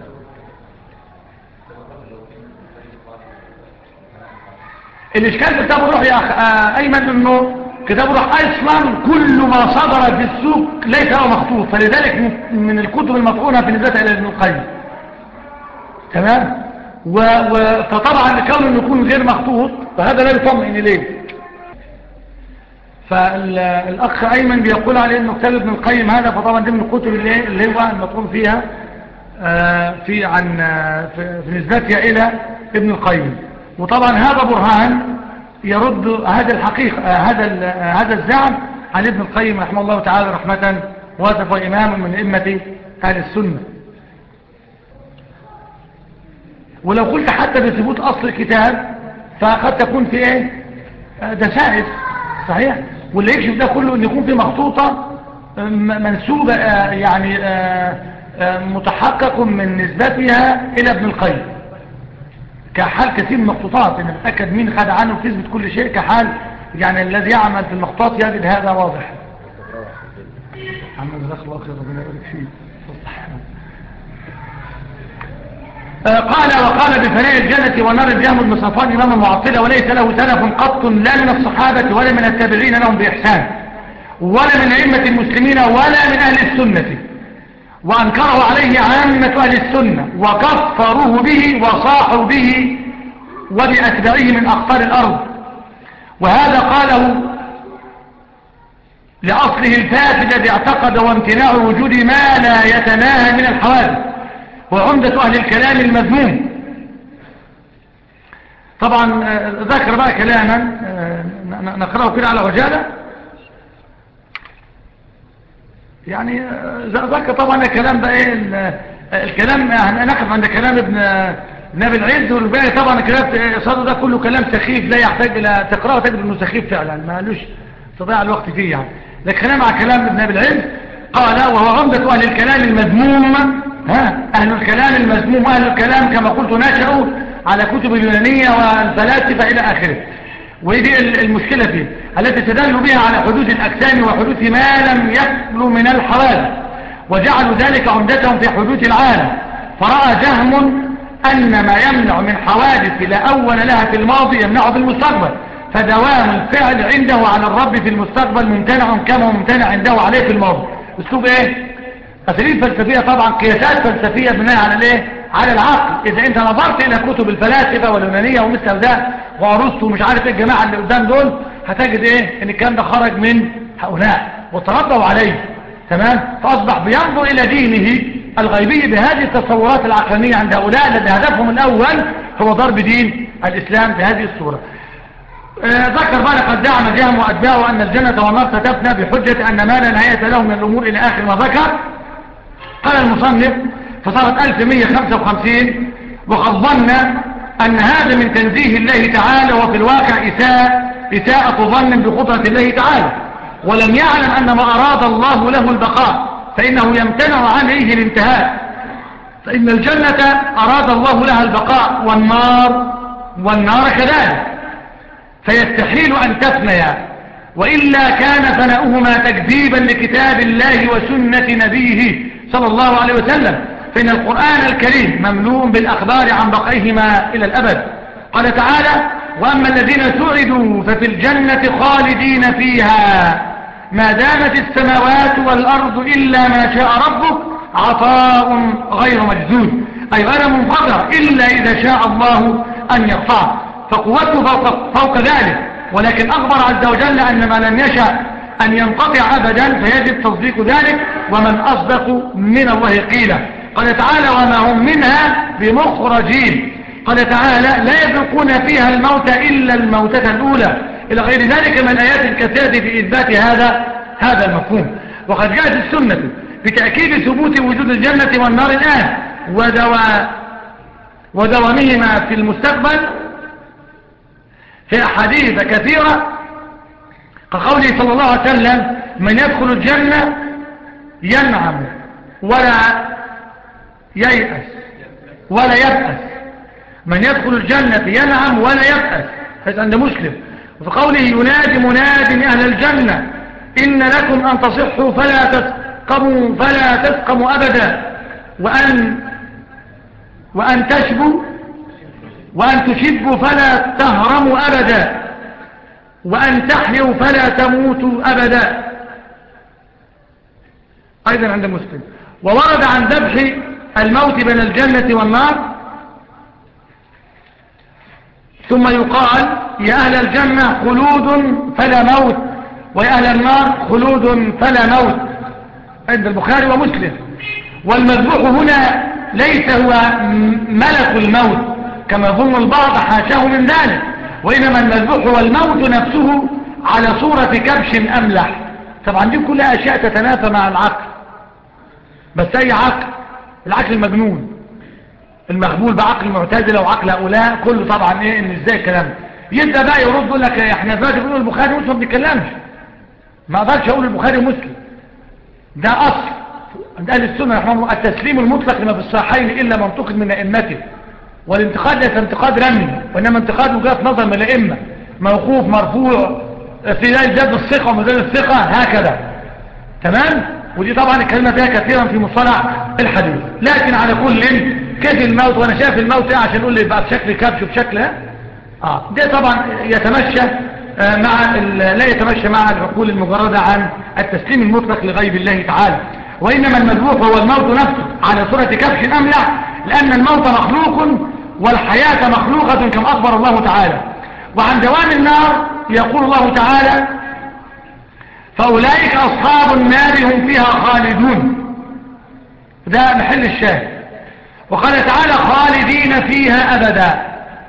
الإشكال في كتاب الروح يا أخ أيمن أنه كتاب الروح أصلا كل ما صدر في السوق ليس له مخطوط، فلذلك من الكتب المطعونة في نسبة إلى ابن القيم. تمام. و... و... فطبعا كونه يكون غير مخطوط فهذا لا يطمئن إليه. فالأخ أيمن بيقول عليه أنه كتاب ابن القيم هذا، فطبعا دي من الكتب اللي, اللي هو المطعون فيها في عن في, في نسبتها إلى ابن القيم. وطبعا هذا برهان يرد هذا الحقيقة هذا هذا الزعم عن ابن القيم رحمه الله تعالى رحمة واسف إمام من أئمة أهل السنة. ولو قلت حتى بثبوت أصل الكتاب فقد تكون في ايه دسائس صحيح، واللي يكشف ده كله ان يكون في مخطوطة منسوبة يعني متحقق من نسبتها الى ابن القيم، كحال كثير من المخطوطات ان نتأكد مين خد عنه وتثبت كل شيء، كحال يعني الذي يعمل في المخطوطات يجد هذا واضح. عمل جزاك الله خير، ربنا يبارك فيك. قال وقال بفناء الجنة ونار الجهم بن صفوان إمام المعطلة، وليس له سلف قط لا من الصحابة ولا من التابعين لهم بإحسان ولا من أئمة المسلمين ولا من أهل السنة، وأنكره عليه عامة أهل السنة وكفروه به وصاحوا به وبأتباعه من أقطار الأرض. وهذا قاله لأصله الفاسد الذي اعتقد وامتناع وجود ما لا يتناهى من الحوادث، وعمدة أهل الكلام المذموم. طبعا ذكر بقى كلاما نقرأه كده على عجالة، يعني ذكر طبعا الكلام بقى ايه الكلام، نقف عند كلام ابن ابي العز، والباقي طبعا الكلام صدر ده كله كلام سخيف لا يحتاج الى تقرأه، تجد انه سخيف فعلا ما لوش تضيع الوقت فيه يعني. لكن خلينا مع كلام ابن ابي العز. قال وهو عمدة أهل الكلام المذموم. ها أهل الكلام المذموم، أهل الكلام كما قلت نشأوا على كتب اليونانية والفلاسفة إلى آخره، ودي المشكلة فيه التي تدل بها على حدوث الأجسام وحدوث ما لم يخلو من الحوادث، وجعلوا ذلك عمدتهم في حدوث العالم. فرأى جهم أن ما يمنع من حوادث لا أول لها في الماضي يمنعه في المستقبل، فدوام الفعل عنده على الرب في المستقبل ممتنع كما ممتنع عنده عليه في الماضي. اسلوب ايه؟ أساليب فلسفية طبعا، قياسات فلسفية بناء على الايه؟ على العقل. إذا أنت نظرت إلى كتب الفلاسفة واليونانية ومثل ذا وأرسطو ومش عارف ايه الجماعة اللي قدام دول، هتجد ايه؟ ان الكلام ده خرج من هؤلاء وتربوا عليه. تمام؟ فأصبح بينظر إلى دينه الغيبي بهذه التصورات العقلانية عند هؤلاء الذي هدفهم الأول هو ضرب دين الإسلام بهذه الصورة. آه ذكر بقى قد زعم جهم وأتباعه أن الجنة والنار ستفنى بحجة أن ما لا نهاية له من الأمور إلى آخر ما ذكر. قال المصنف فصارت ألف ومئة وخمسة وخمسين وقد ظن أن هذا من تنزيه الله تعالى، وفي الواقع إساءة إساءة ظن بقدرة الله تعالى، ولم يعلم أن ما أراد الله له البقاء فإنه يمتنع عليه الانتهاء، فإن الجنة أراد الله لها البقاء والنار والنار كذلك، فيستحيل أن تفنيا، وإلا كان فناؤهما تكذيبا لكتاب الله وسنة نبيه صلى الله عليه وسلم، فإن القرآن الكريم مملوء بالأخبار عن بقائهما إلى الأبد. قال تعالى وأما الذين سعدوا ففي الجنة خالدين فيها ما دامت السماوات والأرض إلا ما شاء ربك عطاء غير مجزود، أي غير منقطع إلا إذا شاء الله أن يرفعه، فقوته فوق, فوق ذلك، ولكن أخبر عز وجل أن ما لم يشأ أن ينقطع أبدا، فيجب تصديق ذلك. ومن أصدق من الله قيلا. قال تعالى وما هم منها بمخرجين. قال تعالى لا يذوقون فيها الموت إلا الموتة الأولى، إلى غير ذلك من الآيات الكثيرة في إثبات هذا هذا المفهوم. وقد جاءت السنة بتأكيد ثبوت وجود الجنة والنار الآن ودوا ودوامهما في المستقبل في أحاديث كثيرة، كقوله صلى الله عليه وسلم من يدخل الجنة ينعم ولا ييأس ولا يبأس. من يدخل الجنة ينعم ولا يبأس، هذا عند مسلم. وفي قوله ينادي مناد أهل الجنة إن لكم أن تصحوا فلا تسقموا فلا تسقموا أبدا، وأن وأن تشبوا وأن تشبوا فلا تهرموا أبدا، وأن تحيوا فلا تموتوا أبدا، أيضا عند مسلم. وورد عن ذبح الموت بين الجنة والنار، ثم يقال يا أهل الجنة خلود فلا موت، ويا أهل النار خلود فلا موت، عند البخاري ومسلم. والمذبوح هنا ليس هو ملك الموت كما يظن البعض، حاشاه من ذلك، وإنما المذبوح هو الموت نفسه على صورة كبش أملح. طبعا دي كلها أشياء تتنافى مع العقل، بس أي عقل، العقل المجنون المغبول بعقل المعتزلة وعقل هؤلاء كله طبعا ايه ان ازاي الكلام يبدأ بقى يرد لك احنا دلوقتي بنقول البخاري ومسلم ما بنتكلمش، ما اقدرش اقول البخاري ومسلم، ده اصل عند اهل السنه رحمه الله التسليم المطلق لما في الصحيحين الا منطق من ائمته. والانتقاد ليس انتقاد رمي، وانما انتقاد وجهه نظر من الائمه، موقوف مرفوع في زاد الثقه ومزاد الثقه هكذا، تمام. ودي طبعا الكلمه فيها كثيرا في مصطلح الحديث. لكن على كل كيف الموت وانا شايف الموت ايه عشان اقول لي بقى بشكل كبش وبشكل اه ده طبعا يتمشى آه مع لا يتمشى مع العقول المجرده عن التسليم المطلق لغيب الله تعالى. وانما المذبوح هو الموت نفسه على صوره كبش املح، لان الموت مخلوق والحياه مخلوقه كما اخبر الله تعالى. وعن دوام النار يقول الله تعالى فاولئك اصحاب النار هم فيها خالدون، ده محل الشاهد. وقال تعالى خالدين فيها أبدا،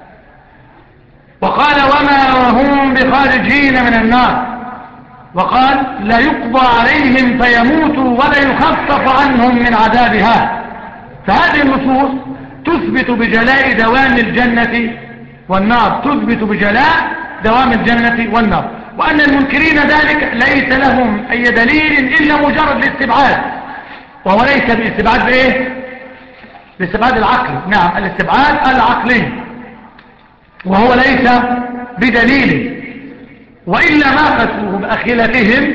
وقال وما هم بخارجين من النار، وقال لا يقضى عليهم فيموتوا ولا يخفف عنهم من عذابها. فهذه النصوص تثبت بجلاء دوام الجنة والنار، تثبت بجلاء دوام الجنة والنار، وأن المنكرين ذلك ليس لهم أي دليل إلا مجرد الاستبعاد، وهو ليس باستبعاد بإيه؟ باستبعاد العقل، نعم الاستبعاد العقلي، وهو ليس بدليل. وإلا ما قسوه بأخلتهم.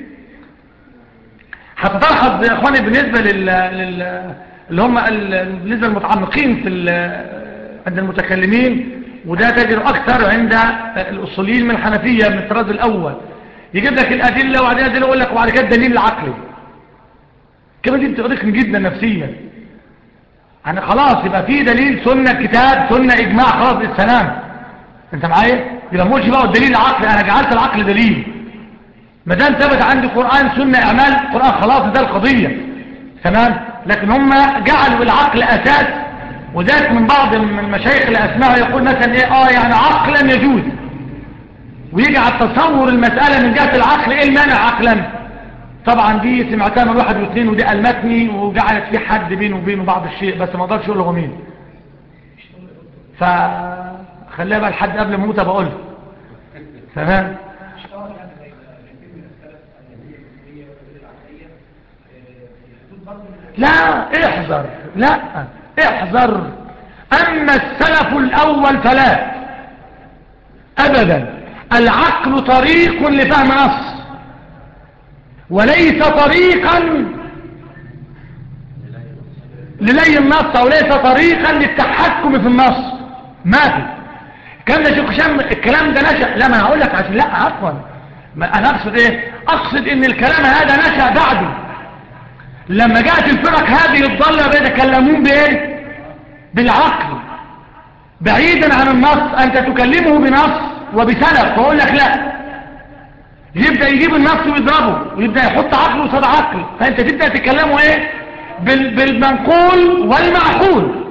حتى تلاحظ يا اخواني بالنسبة لل... لل... اللي هم بالنسبة المتعمقين في ال... عند المتكلمين، وده تجد أكثر عند الأصوليين من الحنفية من الطراز الأول، يجيب لك الأدلة وبعدين أدلة يقول لك وبعد كده الدليل العقلي. كما دي بتقريك جدا نفسيا، يعني خلاص يبقى في دليل سنة كتاب سنة إجماع خلاص السلام، انت معايا؟ يبقى مولش بقى الدليل العقلي، أنا جعلت العقل دليل، ما دام ثبت عندي قرآن سنة أعمال قرآن خلاص ده القضية، تمام. لكن هم جعلوا العقل أساس، وذلك من بعض المشايخ اللي أسمعه يقول مثلا إيه آه يعني عقلا يجوز، ويجعل تصور المسألة من جهة العقل إيه المانع عقلا. طبعا دي سمعتها من واحد واثنين، ودي ألمتني وجعلت في حد بينه وبينه بعض الشيء، بس ما اقدرش اقول له مين، فخليها بقى لحد قبل ما اموت بقول تمام. لا احذر، لا احذر. اما السلف الاول فلا ابدا، العقل طريق لفهم نص وليس طريقا للي النص، او ليس طريقا للتحكم في النص. ما في الكلام ده. شيخ هشام الكلام ده نشأ، لا ما هقول لك عشان لا عفوا انا اقصد ايه، اقصد ان الكلام هذا نشأ بعده، لما جاءت الفرق هذه الضالة بيتكلمون بايه؟ بالعقل بعيدا عن النص. انت تكلمه بنص وبسلف، فاقول لك لا يبدأ يجيب النص ويضربه ويبدأ يحط عقله قصاد عقل، فانت تبدأ تكلمه ايه بال بالمنقول والمعقول،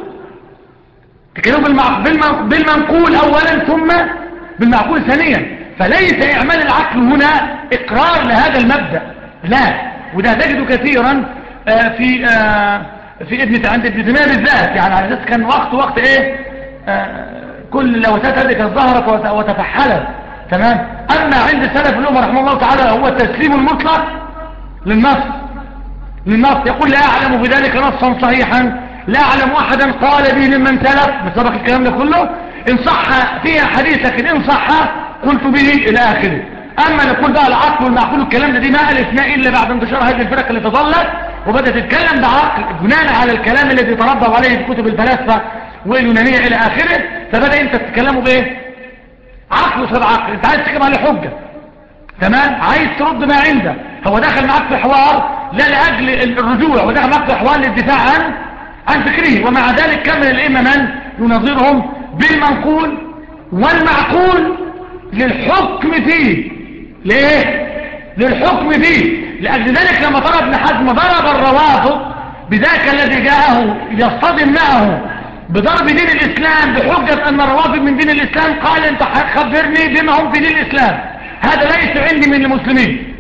تكلمه بالمع... بالمن... بالمنقول اولا ثم بالمعقول ثانيا. فليس اعمال العقل هنا اقرار لهذا المبدأ، لا. وده تجده كثيرا آه في آه في ابن عند ابن تيمية بالذات، يعني على اساس كان وقت وقت ايه آه كل لوثات هذه كانت ظهرت وتفحلت، تمام. اما عند السلف الامه رحمه الله تعالى هو التسليم المطلق للنص للنص يقول لا اعلم بذلك نصا صحيحا، لا اعلم احدا قال به ممن سلف، بسبق الكلام ده كله ان صح فيها حديث، لكن ان صح قلت به الى اخره. اما نقول بقى العقل والمعقول الكلام ده دي ما الاسماء الا بعد انتشار هذه الفرق اللي تظلت وبدات تتكلم بعقل بناء على الكلام الذي تربوا عليه في كتب الفلاسفه واليونانيه الى اخره. فبدا انت تتكلموا بايه عقل وصد عقل، انت عايز تجيب عليه حجه، تمام، عايز ترد ما عنده. هو دخل معك في حوار لا لاجل الرجوع، ودخل معك في حوار للدفاع عن عن فكره، ومع ذلك كمل الائمه من ينظرهم بالمنقول والمعقول للحكم فيه. ليه للحكم فيه؟ لاجل ذلك لما طلب ابن حزم ضرب الروافض بذاك الذي جاءه يصطدم معه بضرب دين الاسلام بحجة ان الروافض من دين الاسلام، قال انت خبرني بما هم في دين الاسلام، هذا ليس عندي من المسلمين.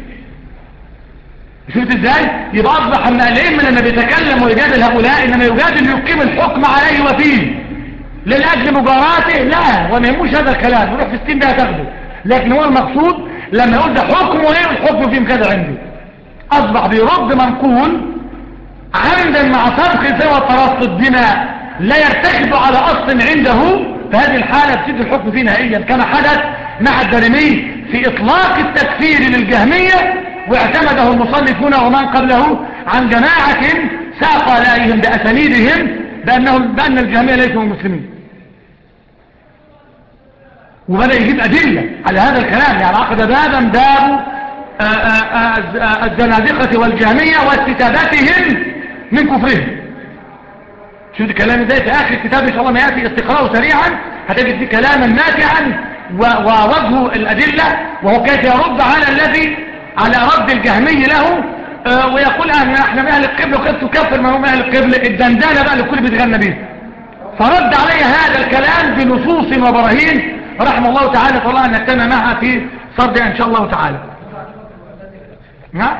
شفت ازاي؟ يبقى اصبح ان الائمه لما بيتكلم ويجادل هؤلاء انما يجادل ليقيم الحكم عليه وفيه للاجل مجاراته، لا، وما يهموش هذا الكلام، يروح في الستين ده تاخده. لكن هو المقصود لما يقول ده حكمه ايه والحكم فيه كذا عندي، اصبح بيرد منقول عمدا مع سبق سوى الترصد بما لا يرتكب على اصل عنده. في هذه الحالة تسيد الحكم فيه نهائيا، كما حدث مع الدارمي في اطلاق التكفير للجهمية، واعتمده المصنفون ومن قبله عن جماعة ساق عليهم بأسانيدهم بأنهم بأن الجهمية ليسوا مسلمين، وبدأ يجيب أدلة على هذا الكلام. يعني عقد بابا باب الزنادقة والجهمية واستتابتهم من كفرهم. شوف الكلام ازاي في آخر الكتاب إن شاء الله ما يأتي استقراره سريعا، هتجد فيه كلاما نافعا ووجه الأدلة، وهو كيف يرد على الذي على رد الجهمي له آه ويقول أن احنا من أهل القبلة وكيف تكفر من هم أهل القبلة، الدندانة بقى لكل بيتغنى به. فرد علي هذا الكلام بنصوص وبراهين رحمه الله تعالى، فالله أن نجتمع معها في صرد إن شاء الله تعالى. نعم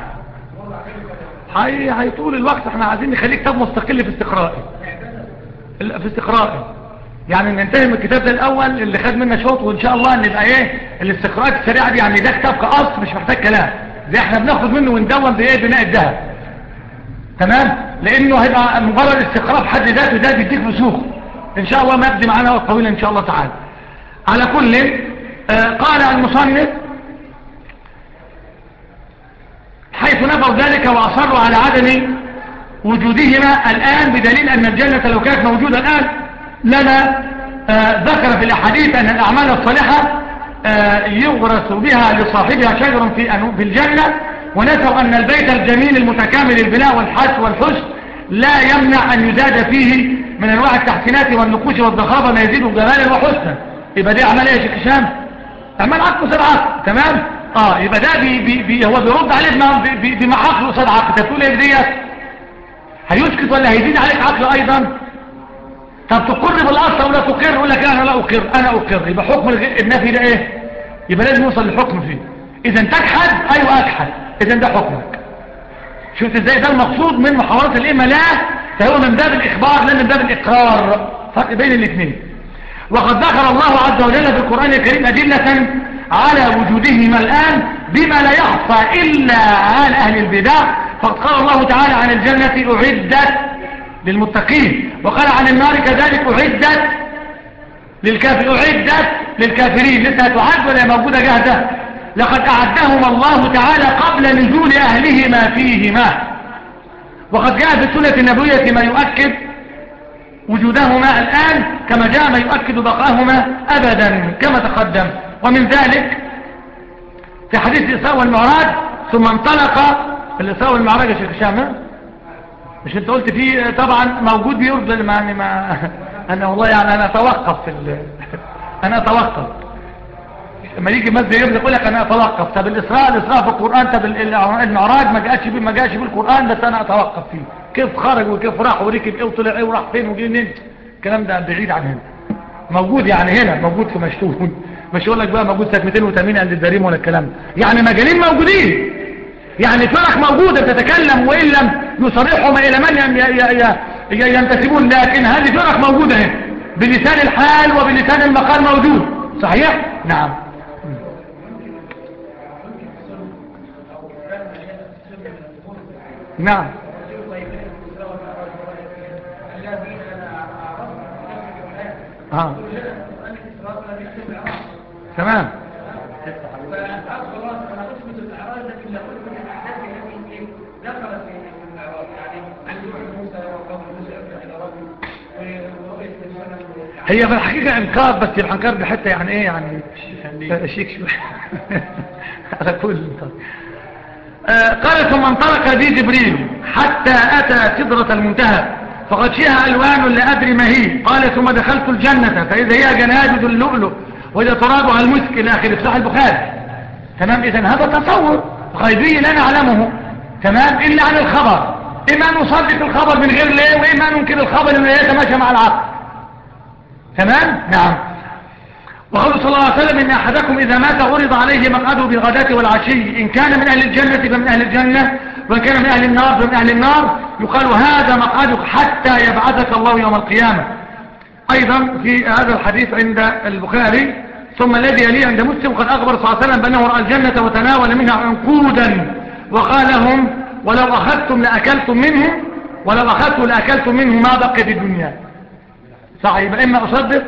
هي هيطول الوقت، احنا عايزين نخليك كتاب مستقل في استقرائه في استقرائه يعني ننتهي من الكتاب ده الاول اللي خد منا شوط، وان شاء الله نبقى ايه الاستقراءات السريعه دي. يعني ده كتاب كاصل مش محتاج كلام، ده احنا بناخد منه وندون بايه بناء الذهب، تمام، لانه هيبقى مجرد استقراء في حد ذاته ده بيديك رسوخ ان شاء الله، ما يبدي معانا وقت طويل ان شاء الله تعالى. على كل آه قال المصنف حيث نفوا ذلك واصروا على عدم وجودهما الآن، بدليل أن الجنة لو كانت موجودة الآن لما آه ذكر في الأحاديث أن الأعمال الصالحة آه يغرس بها لصاحبها شجر في, في الجنة، ونسوا أن البيت الجميل المتكامل البناء والحس والحسن لا يمنع أن يزاد فيه من أنواع التحسينات والنقوش والضخافة ما يزيد جمالا وحسنا. يبقى دي أعمال إيه يا شيخ هشام؟ أعمال عقل صد عقل، تمام. اه يبقى ده بي بي بي هو بيرد عليه بما عقل صد عقل. تقول ايه ديت؟ هيسكت ولا هيزيد عليك عقل ايضا؟ طب تقر بالاصل ولا تقر؟ يقول لك انا لا اقر انا اقر. يبقى حكم النفي ده ايه؟ يبقى لازم يوصل للحكم فيه. اذا تجحد ايوه اجحد، اذا ده حكمك. شفت ازاي؟ ده المقصود من محاورات الائمه، لا فهو من باب الاخبار لا من باب الاقرار، فرق بين الاثنين. وقد ذكر الله عز وجل في القران الكريم ادله على وجودهما الان بما لا يخفى الا عن اهل البدع. فقد قال الله تعالى عن الجنة أعدت للمتقين، وقال عن النار كذلك أعدت للكافر أعدت للكافرين. لسه تعد ولا موجودة جاهزة؟ لقد أعدهما الله تعالى قبل نزول أهلهما فيهما. وقد جاء في السنة النبوية ما يؤكد وجودهما الآن، كما جاء ما يؤكد بقاهما أبدا كما تقدم. ومن ذلك في حديث الإسراء والمعراج، ثم انطلق الإسراء والمعراج يا شيخ هشام، مش انت قلت فيه طبعا موجود بيرد يعني ما انا والله يعني انا اتوقف في ال... انا اتوقف لما يجي مسجد يجيب يقول لك انا اتوقف. طب الاسراء الاسراء في القران، طب المعراج ما جاش ما جاش بالقران بس انا اتوقف فيه. كيف خرج وكيف راح وركب ايه وطلع ايه وراح فين وجه منين؟ الكلام ده بعيد عن هنا. موجود يعني هنا موجود في مشتون، مش يقول لك بقى موجود سنه مئتين وثمانين عند الدريم ولا الكلام ده. يعني مجالين موجودين، يعني فرق موجوده بتتكلم وان لم يصرحهم الى من ينتسبون، لكن هذه فرق موجوده هنا بلسان الحال وبلسان المقال موجود. صحيح؟ نعم. نعم اه تمام. هي في الحقيقة انكار، بس الانكار دي حتى يعني ايه يعني شيك شوية على كل انكار. آه قال ثم انطلق بي جبريل حتى اتى سدرة المنتهى فغشيها الوان لا ادري ما هي. قال ثم دخلت الجنة فاذا هي جنادد اللؤلؤ واذا ترابها المسك الى اخر صحيح البخاري. تمام. اذا هذا تصور غيبي لا نعلمه. تمام. الا عن الخبر، اما نصدق الخبر من غير ليه، واما ننكر الخبر انه يتماشى مع العقل. تمام. نعم. وقال صلى الله عليه وسلم ان احدكم اذا مات عرض عليه مقعده بالغداة والعشي، ان كان من اهل الجنة فمن اهل الجنة، وان كان من اهل النار فمن اهل النار، يقال هذا مقعدك حتى يبعثك الله يوم القيامة. ايضا في هذا الحديث عند البخاري ثم الذي يليه عند مسلم قد اخبر صلى الله عليه وسلم بانه راى الجنة وتناول منها عنقودا وقال لهم ولو اخذتم لاكلتم منه، ولو اخذتم لاكلتم منه ما بقي في الدنيا. صحيح. يبقى اما اصدق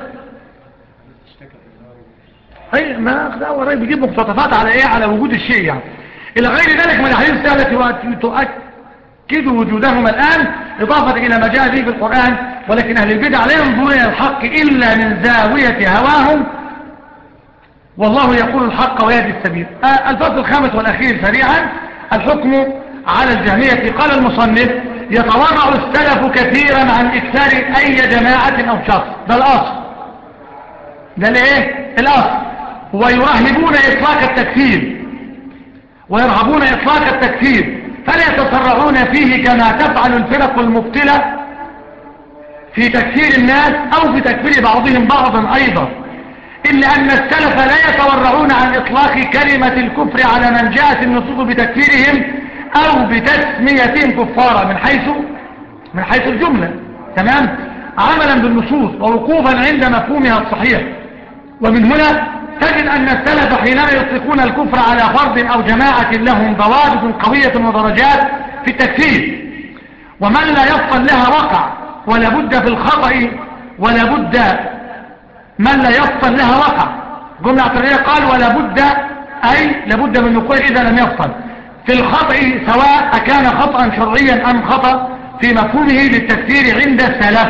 اي ما اخذ اول راي بيجيب مقتطفات على ايه، على وجود الشيء يعني الى غير ذلك من الاحاديث التي تؤكد وجودهما الان اضافه الى ما جاء به في القران. ولكن اهل البدع لا ينظرون الى الحق الا من زاويه هواهم، والله يقول الحق ويهدي السبيل. آه الفصل الخامس والاخير سريعا الحكم على الجهميه. قال المصنف يتورع السلف كثيرا عن اكثار اي جماعه او شخص، ده الاصل، ده الايه الاصل. ويرهبون اطلاق التكفير ويرهبون اطلاق التكفير فلا يتسرعون فيه كما تفعل الفرق المبطله في تكفير الناس او في تكفير بعضهم بعضا ايضا. الا ان السلف لا يتورعون عن اطلاق كلمه الكفر على من جاءت النصوص بتكفيرهم او بتسميتهم كفارا من حيث من حيث الجمله. تمام. عملا بالنصوص ووقوفا عند مفهومها الصحيح. ومن هنا تجد أن السلف حينما يطلقون الكفر على فرد أو جماعة لهم ضوابط قوية ودرجات في التكفير، ومن لا يفصل لها وقع ولا بد في الخطأ ولا بد من لا يفصل لها وقع. جملة اعتراضية قال ولا بد أي لابد من وقوع إذا لم يفصل في الخطأ، سواء أكان خطأ شرعيا أم خطأ في مفهومه للتكفير عند السلف.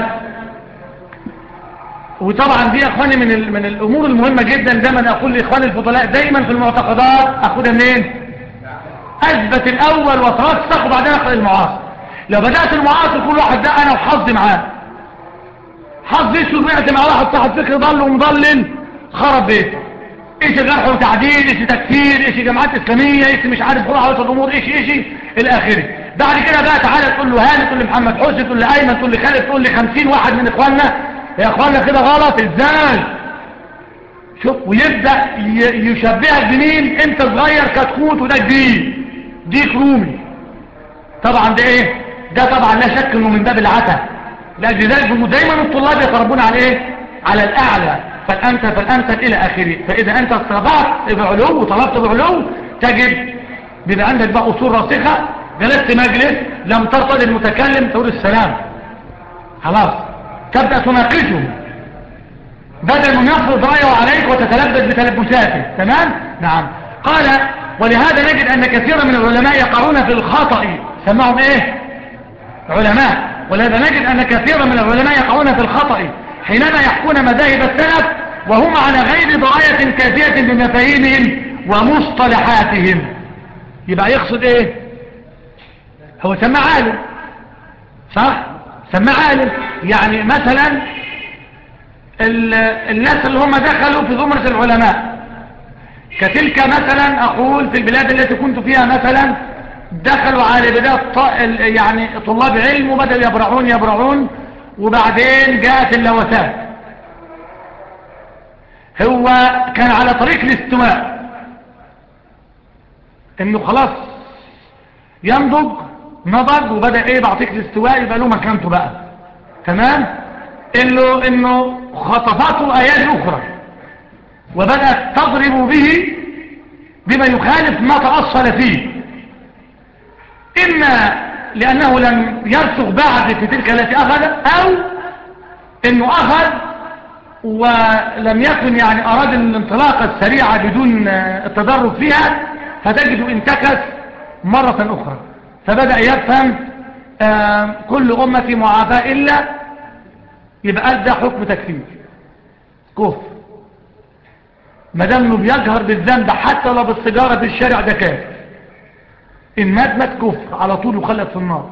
وطبعا دي اخواني من من الامور المهمه جدا. دايما اقول لاخواني الفضلاء دايما في المعتقدات اخدها منين؟ اثبت الاول وترسخ وبعدين اخذ المعاصر. لو بدات المعاصر كل واحد ده انا وحظي معاه، حظي اسود وقعت مع واحد صاحب فكر ضل ومضلل خرب بيته، ايش جرح وتعديل، ايش تكفير، ايش جماعات اسلاميه، ايش مش عارف روح على الامور، ايش ايش الى اخره. بعد كده بقى تعالى تقول له هاني، تقول لي محمد حسن، تقول لي ايمن، تقول لي خالد، تقول لي خمسين واحد من اخواننا يا اخوانا كده غلط ازاي. شوف ويبدأ يشبهك بمين، انت صغير كتكوت وده كبير ديك رومي. طبعا ده ايه ده؟ طبعا لا شك انه من باب العتا. لاجل ذلك دايما الطلاب يتربون على ايه؟ على الاعلى، فالانت فالانت الى اخره. فاذا انت استطعت بعلو وطلبت بعلو تجد بيبقى عندك بقى اصول راسخه. جلست مجلس لم ترتضي المتكلم تقول السلام، خلاص تبدأ تناقشه بدل من يفرض رأيه عليك وتتلبس بتلبساته. تمام. نعم. قال ولهذا نجد أن كثيرا من العلماء يقعون في الخطأ، سمعهم ايه علماء. ولهذا نجد أن كثيرا من العلماء يقعون في الخطأ حينما يحكون مذاهب السلف وهم على غير دراية كافية بمفاهيمهم ومصطلحاتهم. يبقى يقصد ايه؟ هو سمع عالم، صح؟ سمع عالم. يعني مثلا الناس اللي هم دخلوا في زمرة العلماء كتلك مثلا أقول في البلاد التي كنت فيها مثلا دخلوا على بداية يعني طلاب علم وبدأوا يبرعون يبرعون وبعدين جاءت اللوثات. هو كان على طريق الاستواء انه خلاص ينضج نضج وبدأ ايه بعطيك الاستواء يبقى له مكانته بقى تمام. انه انه خطفته ايات اخرى وبدأت تضرب به بما يخالف ما تأصل فيه، إما لأنه لم يرسخ بعد في تلك التي أخذ، أو أنه أخذ ولم يكن يعني أراد الانطلاقة السريعة بدون التدرج فيها، فتجد انتكس مرة أخرى فبدأ يفهم آه كل أمتي معافاة إلا يبقى أدى حكم تكفير كفر ما دام انه بيجهر بالذنب حتى لو بالسجارة في الشارع ده كافر، إن مات مات كفر على طول يخلد في النار.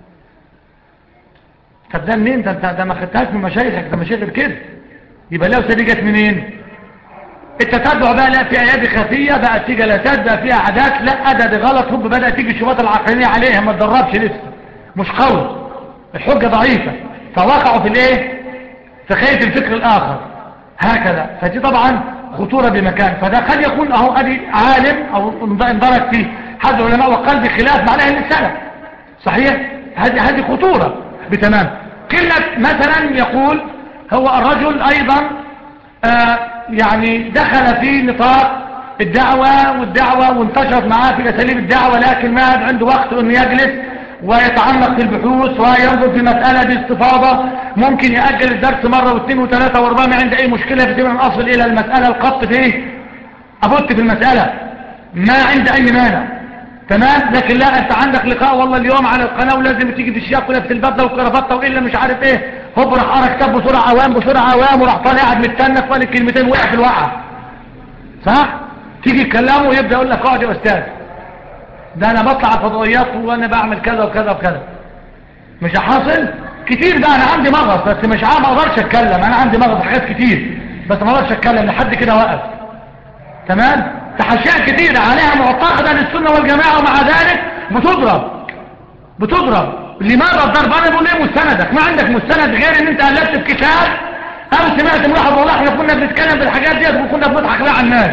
طب ده منين ده؟ ده ما خدتهاش من مشايخك، ده مشايخ كده. يبقى لو دي جت منين؟ التتبع بقى لا في ايادي خفيه بقى في جلسات بقى في عادات، لا ده ده غلط. هوب بدأ تيجي الشبهات العقلانيه عليها ما تدربش لسه مش قوي الحجه ضعيفه فوقعوا في الايه في خيط الفكر الاخر هكذا. فدي طبعا خطوره بمكان. فده قد يكون اهو ادي عالم او اندرج فيه حد علماء وقال بخلاف معناه السلف صحيح. هذه هذه خطوره بتمام. كلمه مثلا يقول هو الرجل ايضا آه يعني دخل في نطاق الدعوة والدعوة وانتشرت معاه في أساليب الدعوة، لكن ما عنده وقت أنه يجلس ويتعمق في البحوث وينظر في مسألة باستفاضة. ممكن يأجل الدرس مرة واثنين وثلاثة واربعة ما عنده أي مشكلة في من أصل إلى المسألة القط فيه أبط في المسألة ما عنده أي مانع تمام. لكن لا أنت عندك لقاء والله اليوم على القناة ولازم تيجي في الشياق ولابس البدلة والكرافتة وإلا مش عارف إيه هوب راح قرا كتاب بسرعة عوام بسرعة عوام وراح طالع قاعد متنك وقال الكلمتين وقع في الوقعة صح. تيجي تكلمه ويبدأ يقول لك اقعد يا أستاذ ده أنا بطلع على الفضائيات وأنا بعمل كذا وكذا وكذا. مش حاصل كتير بقى. أنا عندي مغص بس مش عام ما أقدرش أتكلم. أنا عندي مغص حاجات كتير بس ما أقدرش أتكلم لحد كده وقف تمام. تحشيات كتير عليها معتقدة للسنة والجماعة ومع ذلك بتضرب بتضرب. لماذا الضرب؟ أنا بقول ايه مستندك؟ ما عندك مستند غير ان انت قلبت في كتاب او سمعت من واحد والله احنا كنا بنتكلم بالحاجات دي وكنا بنضحك بقى على الناس.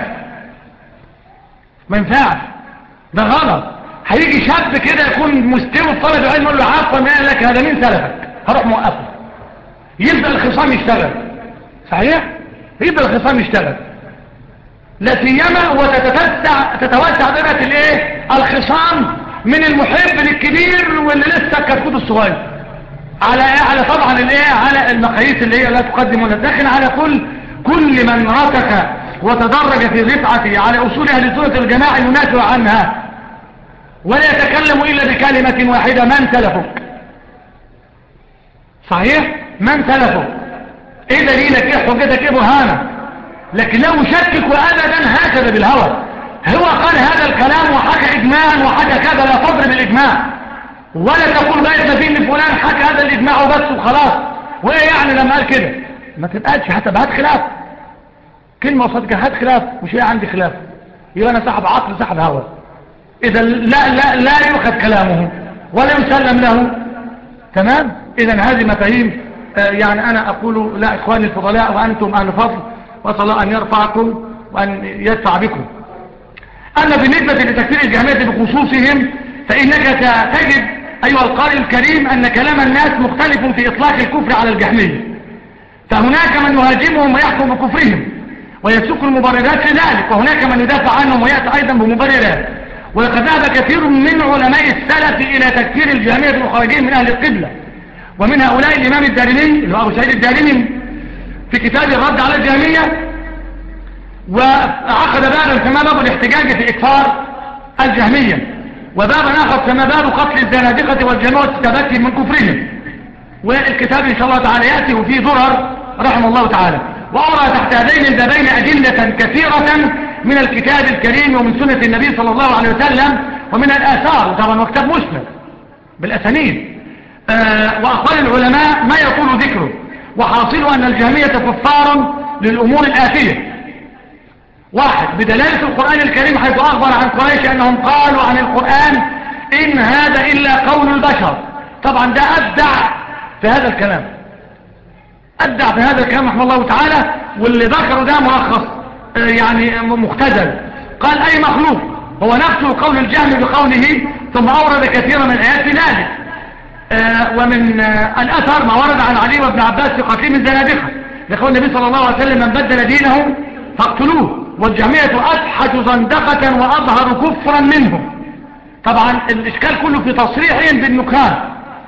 ما ينفعش ده غلط. هيجي شاب كده يكون مستوي الطالب العلم يقول له عفوا ما لك هذا مين سلفك هروح موقفه. يبدأ الخصام يشتغل صحيح. يبدأ الخصام يشتغل لا سيما وتتوسع تتوسع دائرة الايه الخصام من المحب للكبير واللي لسه كتكوت الصغير على على طبعا الايه على المقاييس اللي هي لا تقدم ولا تدخل على كل كل من رتك وتدرج في رفعته على اصول اهل السنه والجماعه ينازع عنها ولا يتكلم الا بكلمه واحده من سلفك صحيح. من سلفك ايه دليلك ايه حجتك ايه برهانك. لكن لو شكك ابدا هكذا بالهوى هو قال هذا الكلام وحكى اجماعا وحكى كذا لا تضرب الاجماع ولا تقول بقيت نفين لفلان حكى هذا الاجماع وبس وخلاص. وايه يعني لما قال كده ما تبقاش حتى بهات خلاف كلمة وصدق هات خلاف مش هي عندي خلاف يبقى انا صاحب عقل صاحب هوى. اذا لا لا لا يؤخذ كلامه ولا يسلم له تمام. اذا هذه مفاهيم آه يعني انا اقول لا اخواني الفضلاء وانتم اهل فضل وصلى الله ان يرفعكم وان يدفع بكم. أما بالنسبة لتكفير الجهمية بخصوصهم فإنك تجد أيها القارئ الكريم أن كلام الناس مختلف في إطلاق الكفر على الجهمية. فهناك من يهاجمهم ويحكم بكفرهم ويسوق المبررات لذلك وهناك من يدافع عنهم ويأتي أيضا بمبررات. ولقد ذهب كثير من علماء السلف إلى تكفير الجهمية المخرجين من أهل القبلة ومن هؤلاء الإمام الدارمي اللي هو أبو سعيد الدارمي في كتاب الرد على الجهمية وعقد بابا كما باب الاحتجاج في إكفار الجهمية وبابا آخر كما باب قتل الزنادقة والجماعة والتبكي من كفرهم. والكتاب إن شاء الله تعالى يأتي وفيه ضرر رحمه الله تعالى. وأرى تحت هذين البابين أدلة كثيرة من الكتاب الكريم ومن سنة النبي صلى الله عليه وسلم ومن الآثار طبعا وكتاب مسند بالأسانيد آه وأقوال العلماء ما يطول ذكره. وحاصل أن الجهمية كفار للأمور الآتية. واحد بدلالة القرآن الكريم حيث أخبر عن قريش أنهم قالوا عن القرآن إن هذا إلا قول البشر. طبعا ده أبدع في هذا الكلام، أبدع في هذا الكلام رحمه الله تعالى، واللي ذكره ده ملخص يعني مختزل. قال أي مخلوق، هو نفسه قول الجهم بقوله، ثم أورد كثيرا من الآيات في ذلك. آه ومن آه الأثر ما ورد عن علي بن عباس في قتيل الزنادقة لقول النبي صلى الله عليه وسلم من بدل دينه فاقتلوه، والجهمية أفحش زندقة وأظهر كفرا منهم. طبعا الإشكال كله في تصريحهم بالنكران.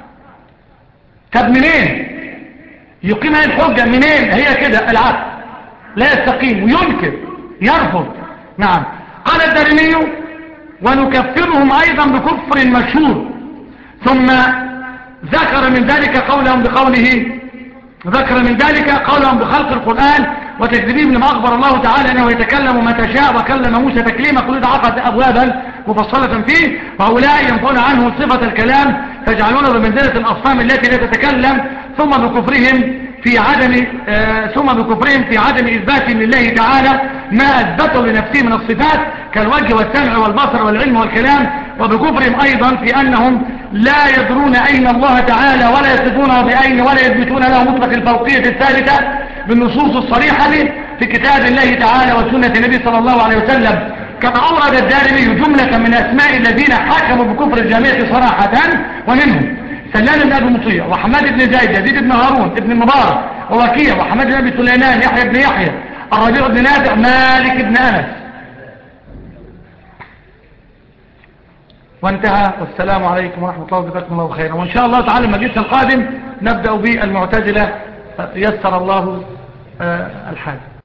طب منين يقيم هذه الحجة؟ منين هي كده؟ العقل لا يستقيم وينكر يرفض. نعم. قال الدارمي ونكفرهم أيضا بكفر مشهور، ثم ذكر من ذلك قولهم بقوله ذكر من ذلك قولهم بخلق القرآن وتكذيبهم لما أخبر الله تعالى أنه يتكلم متى شاء وكلم موسى تكليما، كل ده عقد أبوابا مفصلة فيه. وهؤلاء ينفون عنه صفة الكلام فيجعلونه بمنزلة الأصنام التي لا تتكلم، ثم بكفرهم في عدم آه ثم بكفرهم في عدم إثبات لله تعالى ما أثبته لنفسه من الصفات كالوجه والسمع والبصر والعلم والكلام، وبكفرهم أيضا في أنهم لا يدرون أين الله تعالى ولا يصفونه بأين ولا يثبتون له مطلق الفوقية الثابتة بالنصوص الصريحة في كتاب الله تعالى وسنة النبي صلى الله عليه وسلم. كما أورد الدارمي جملة من أسماء الذين حكموا بكفر الجميع صراحة، ومنهم سلام بن أبي مطيع وحماد بن زيد يزيد بن هارون ابن المبارك ووكيع وحماد بن أبي سليمان يحيى بن يحيى الربيع بن نافع مالك بن أنس. وانتهى. والسلام عليكم ورحمة الله وبركاته. الله خيرا. وإن شاء الله تعالى المجلس القادم نبدأ بالمعتزلة يسر الله الحال.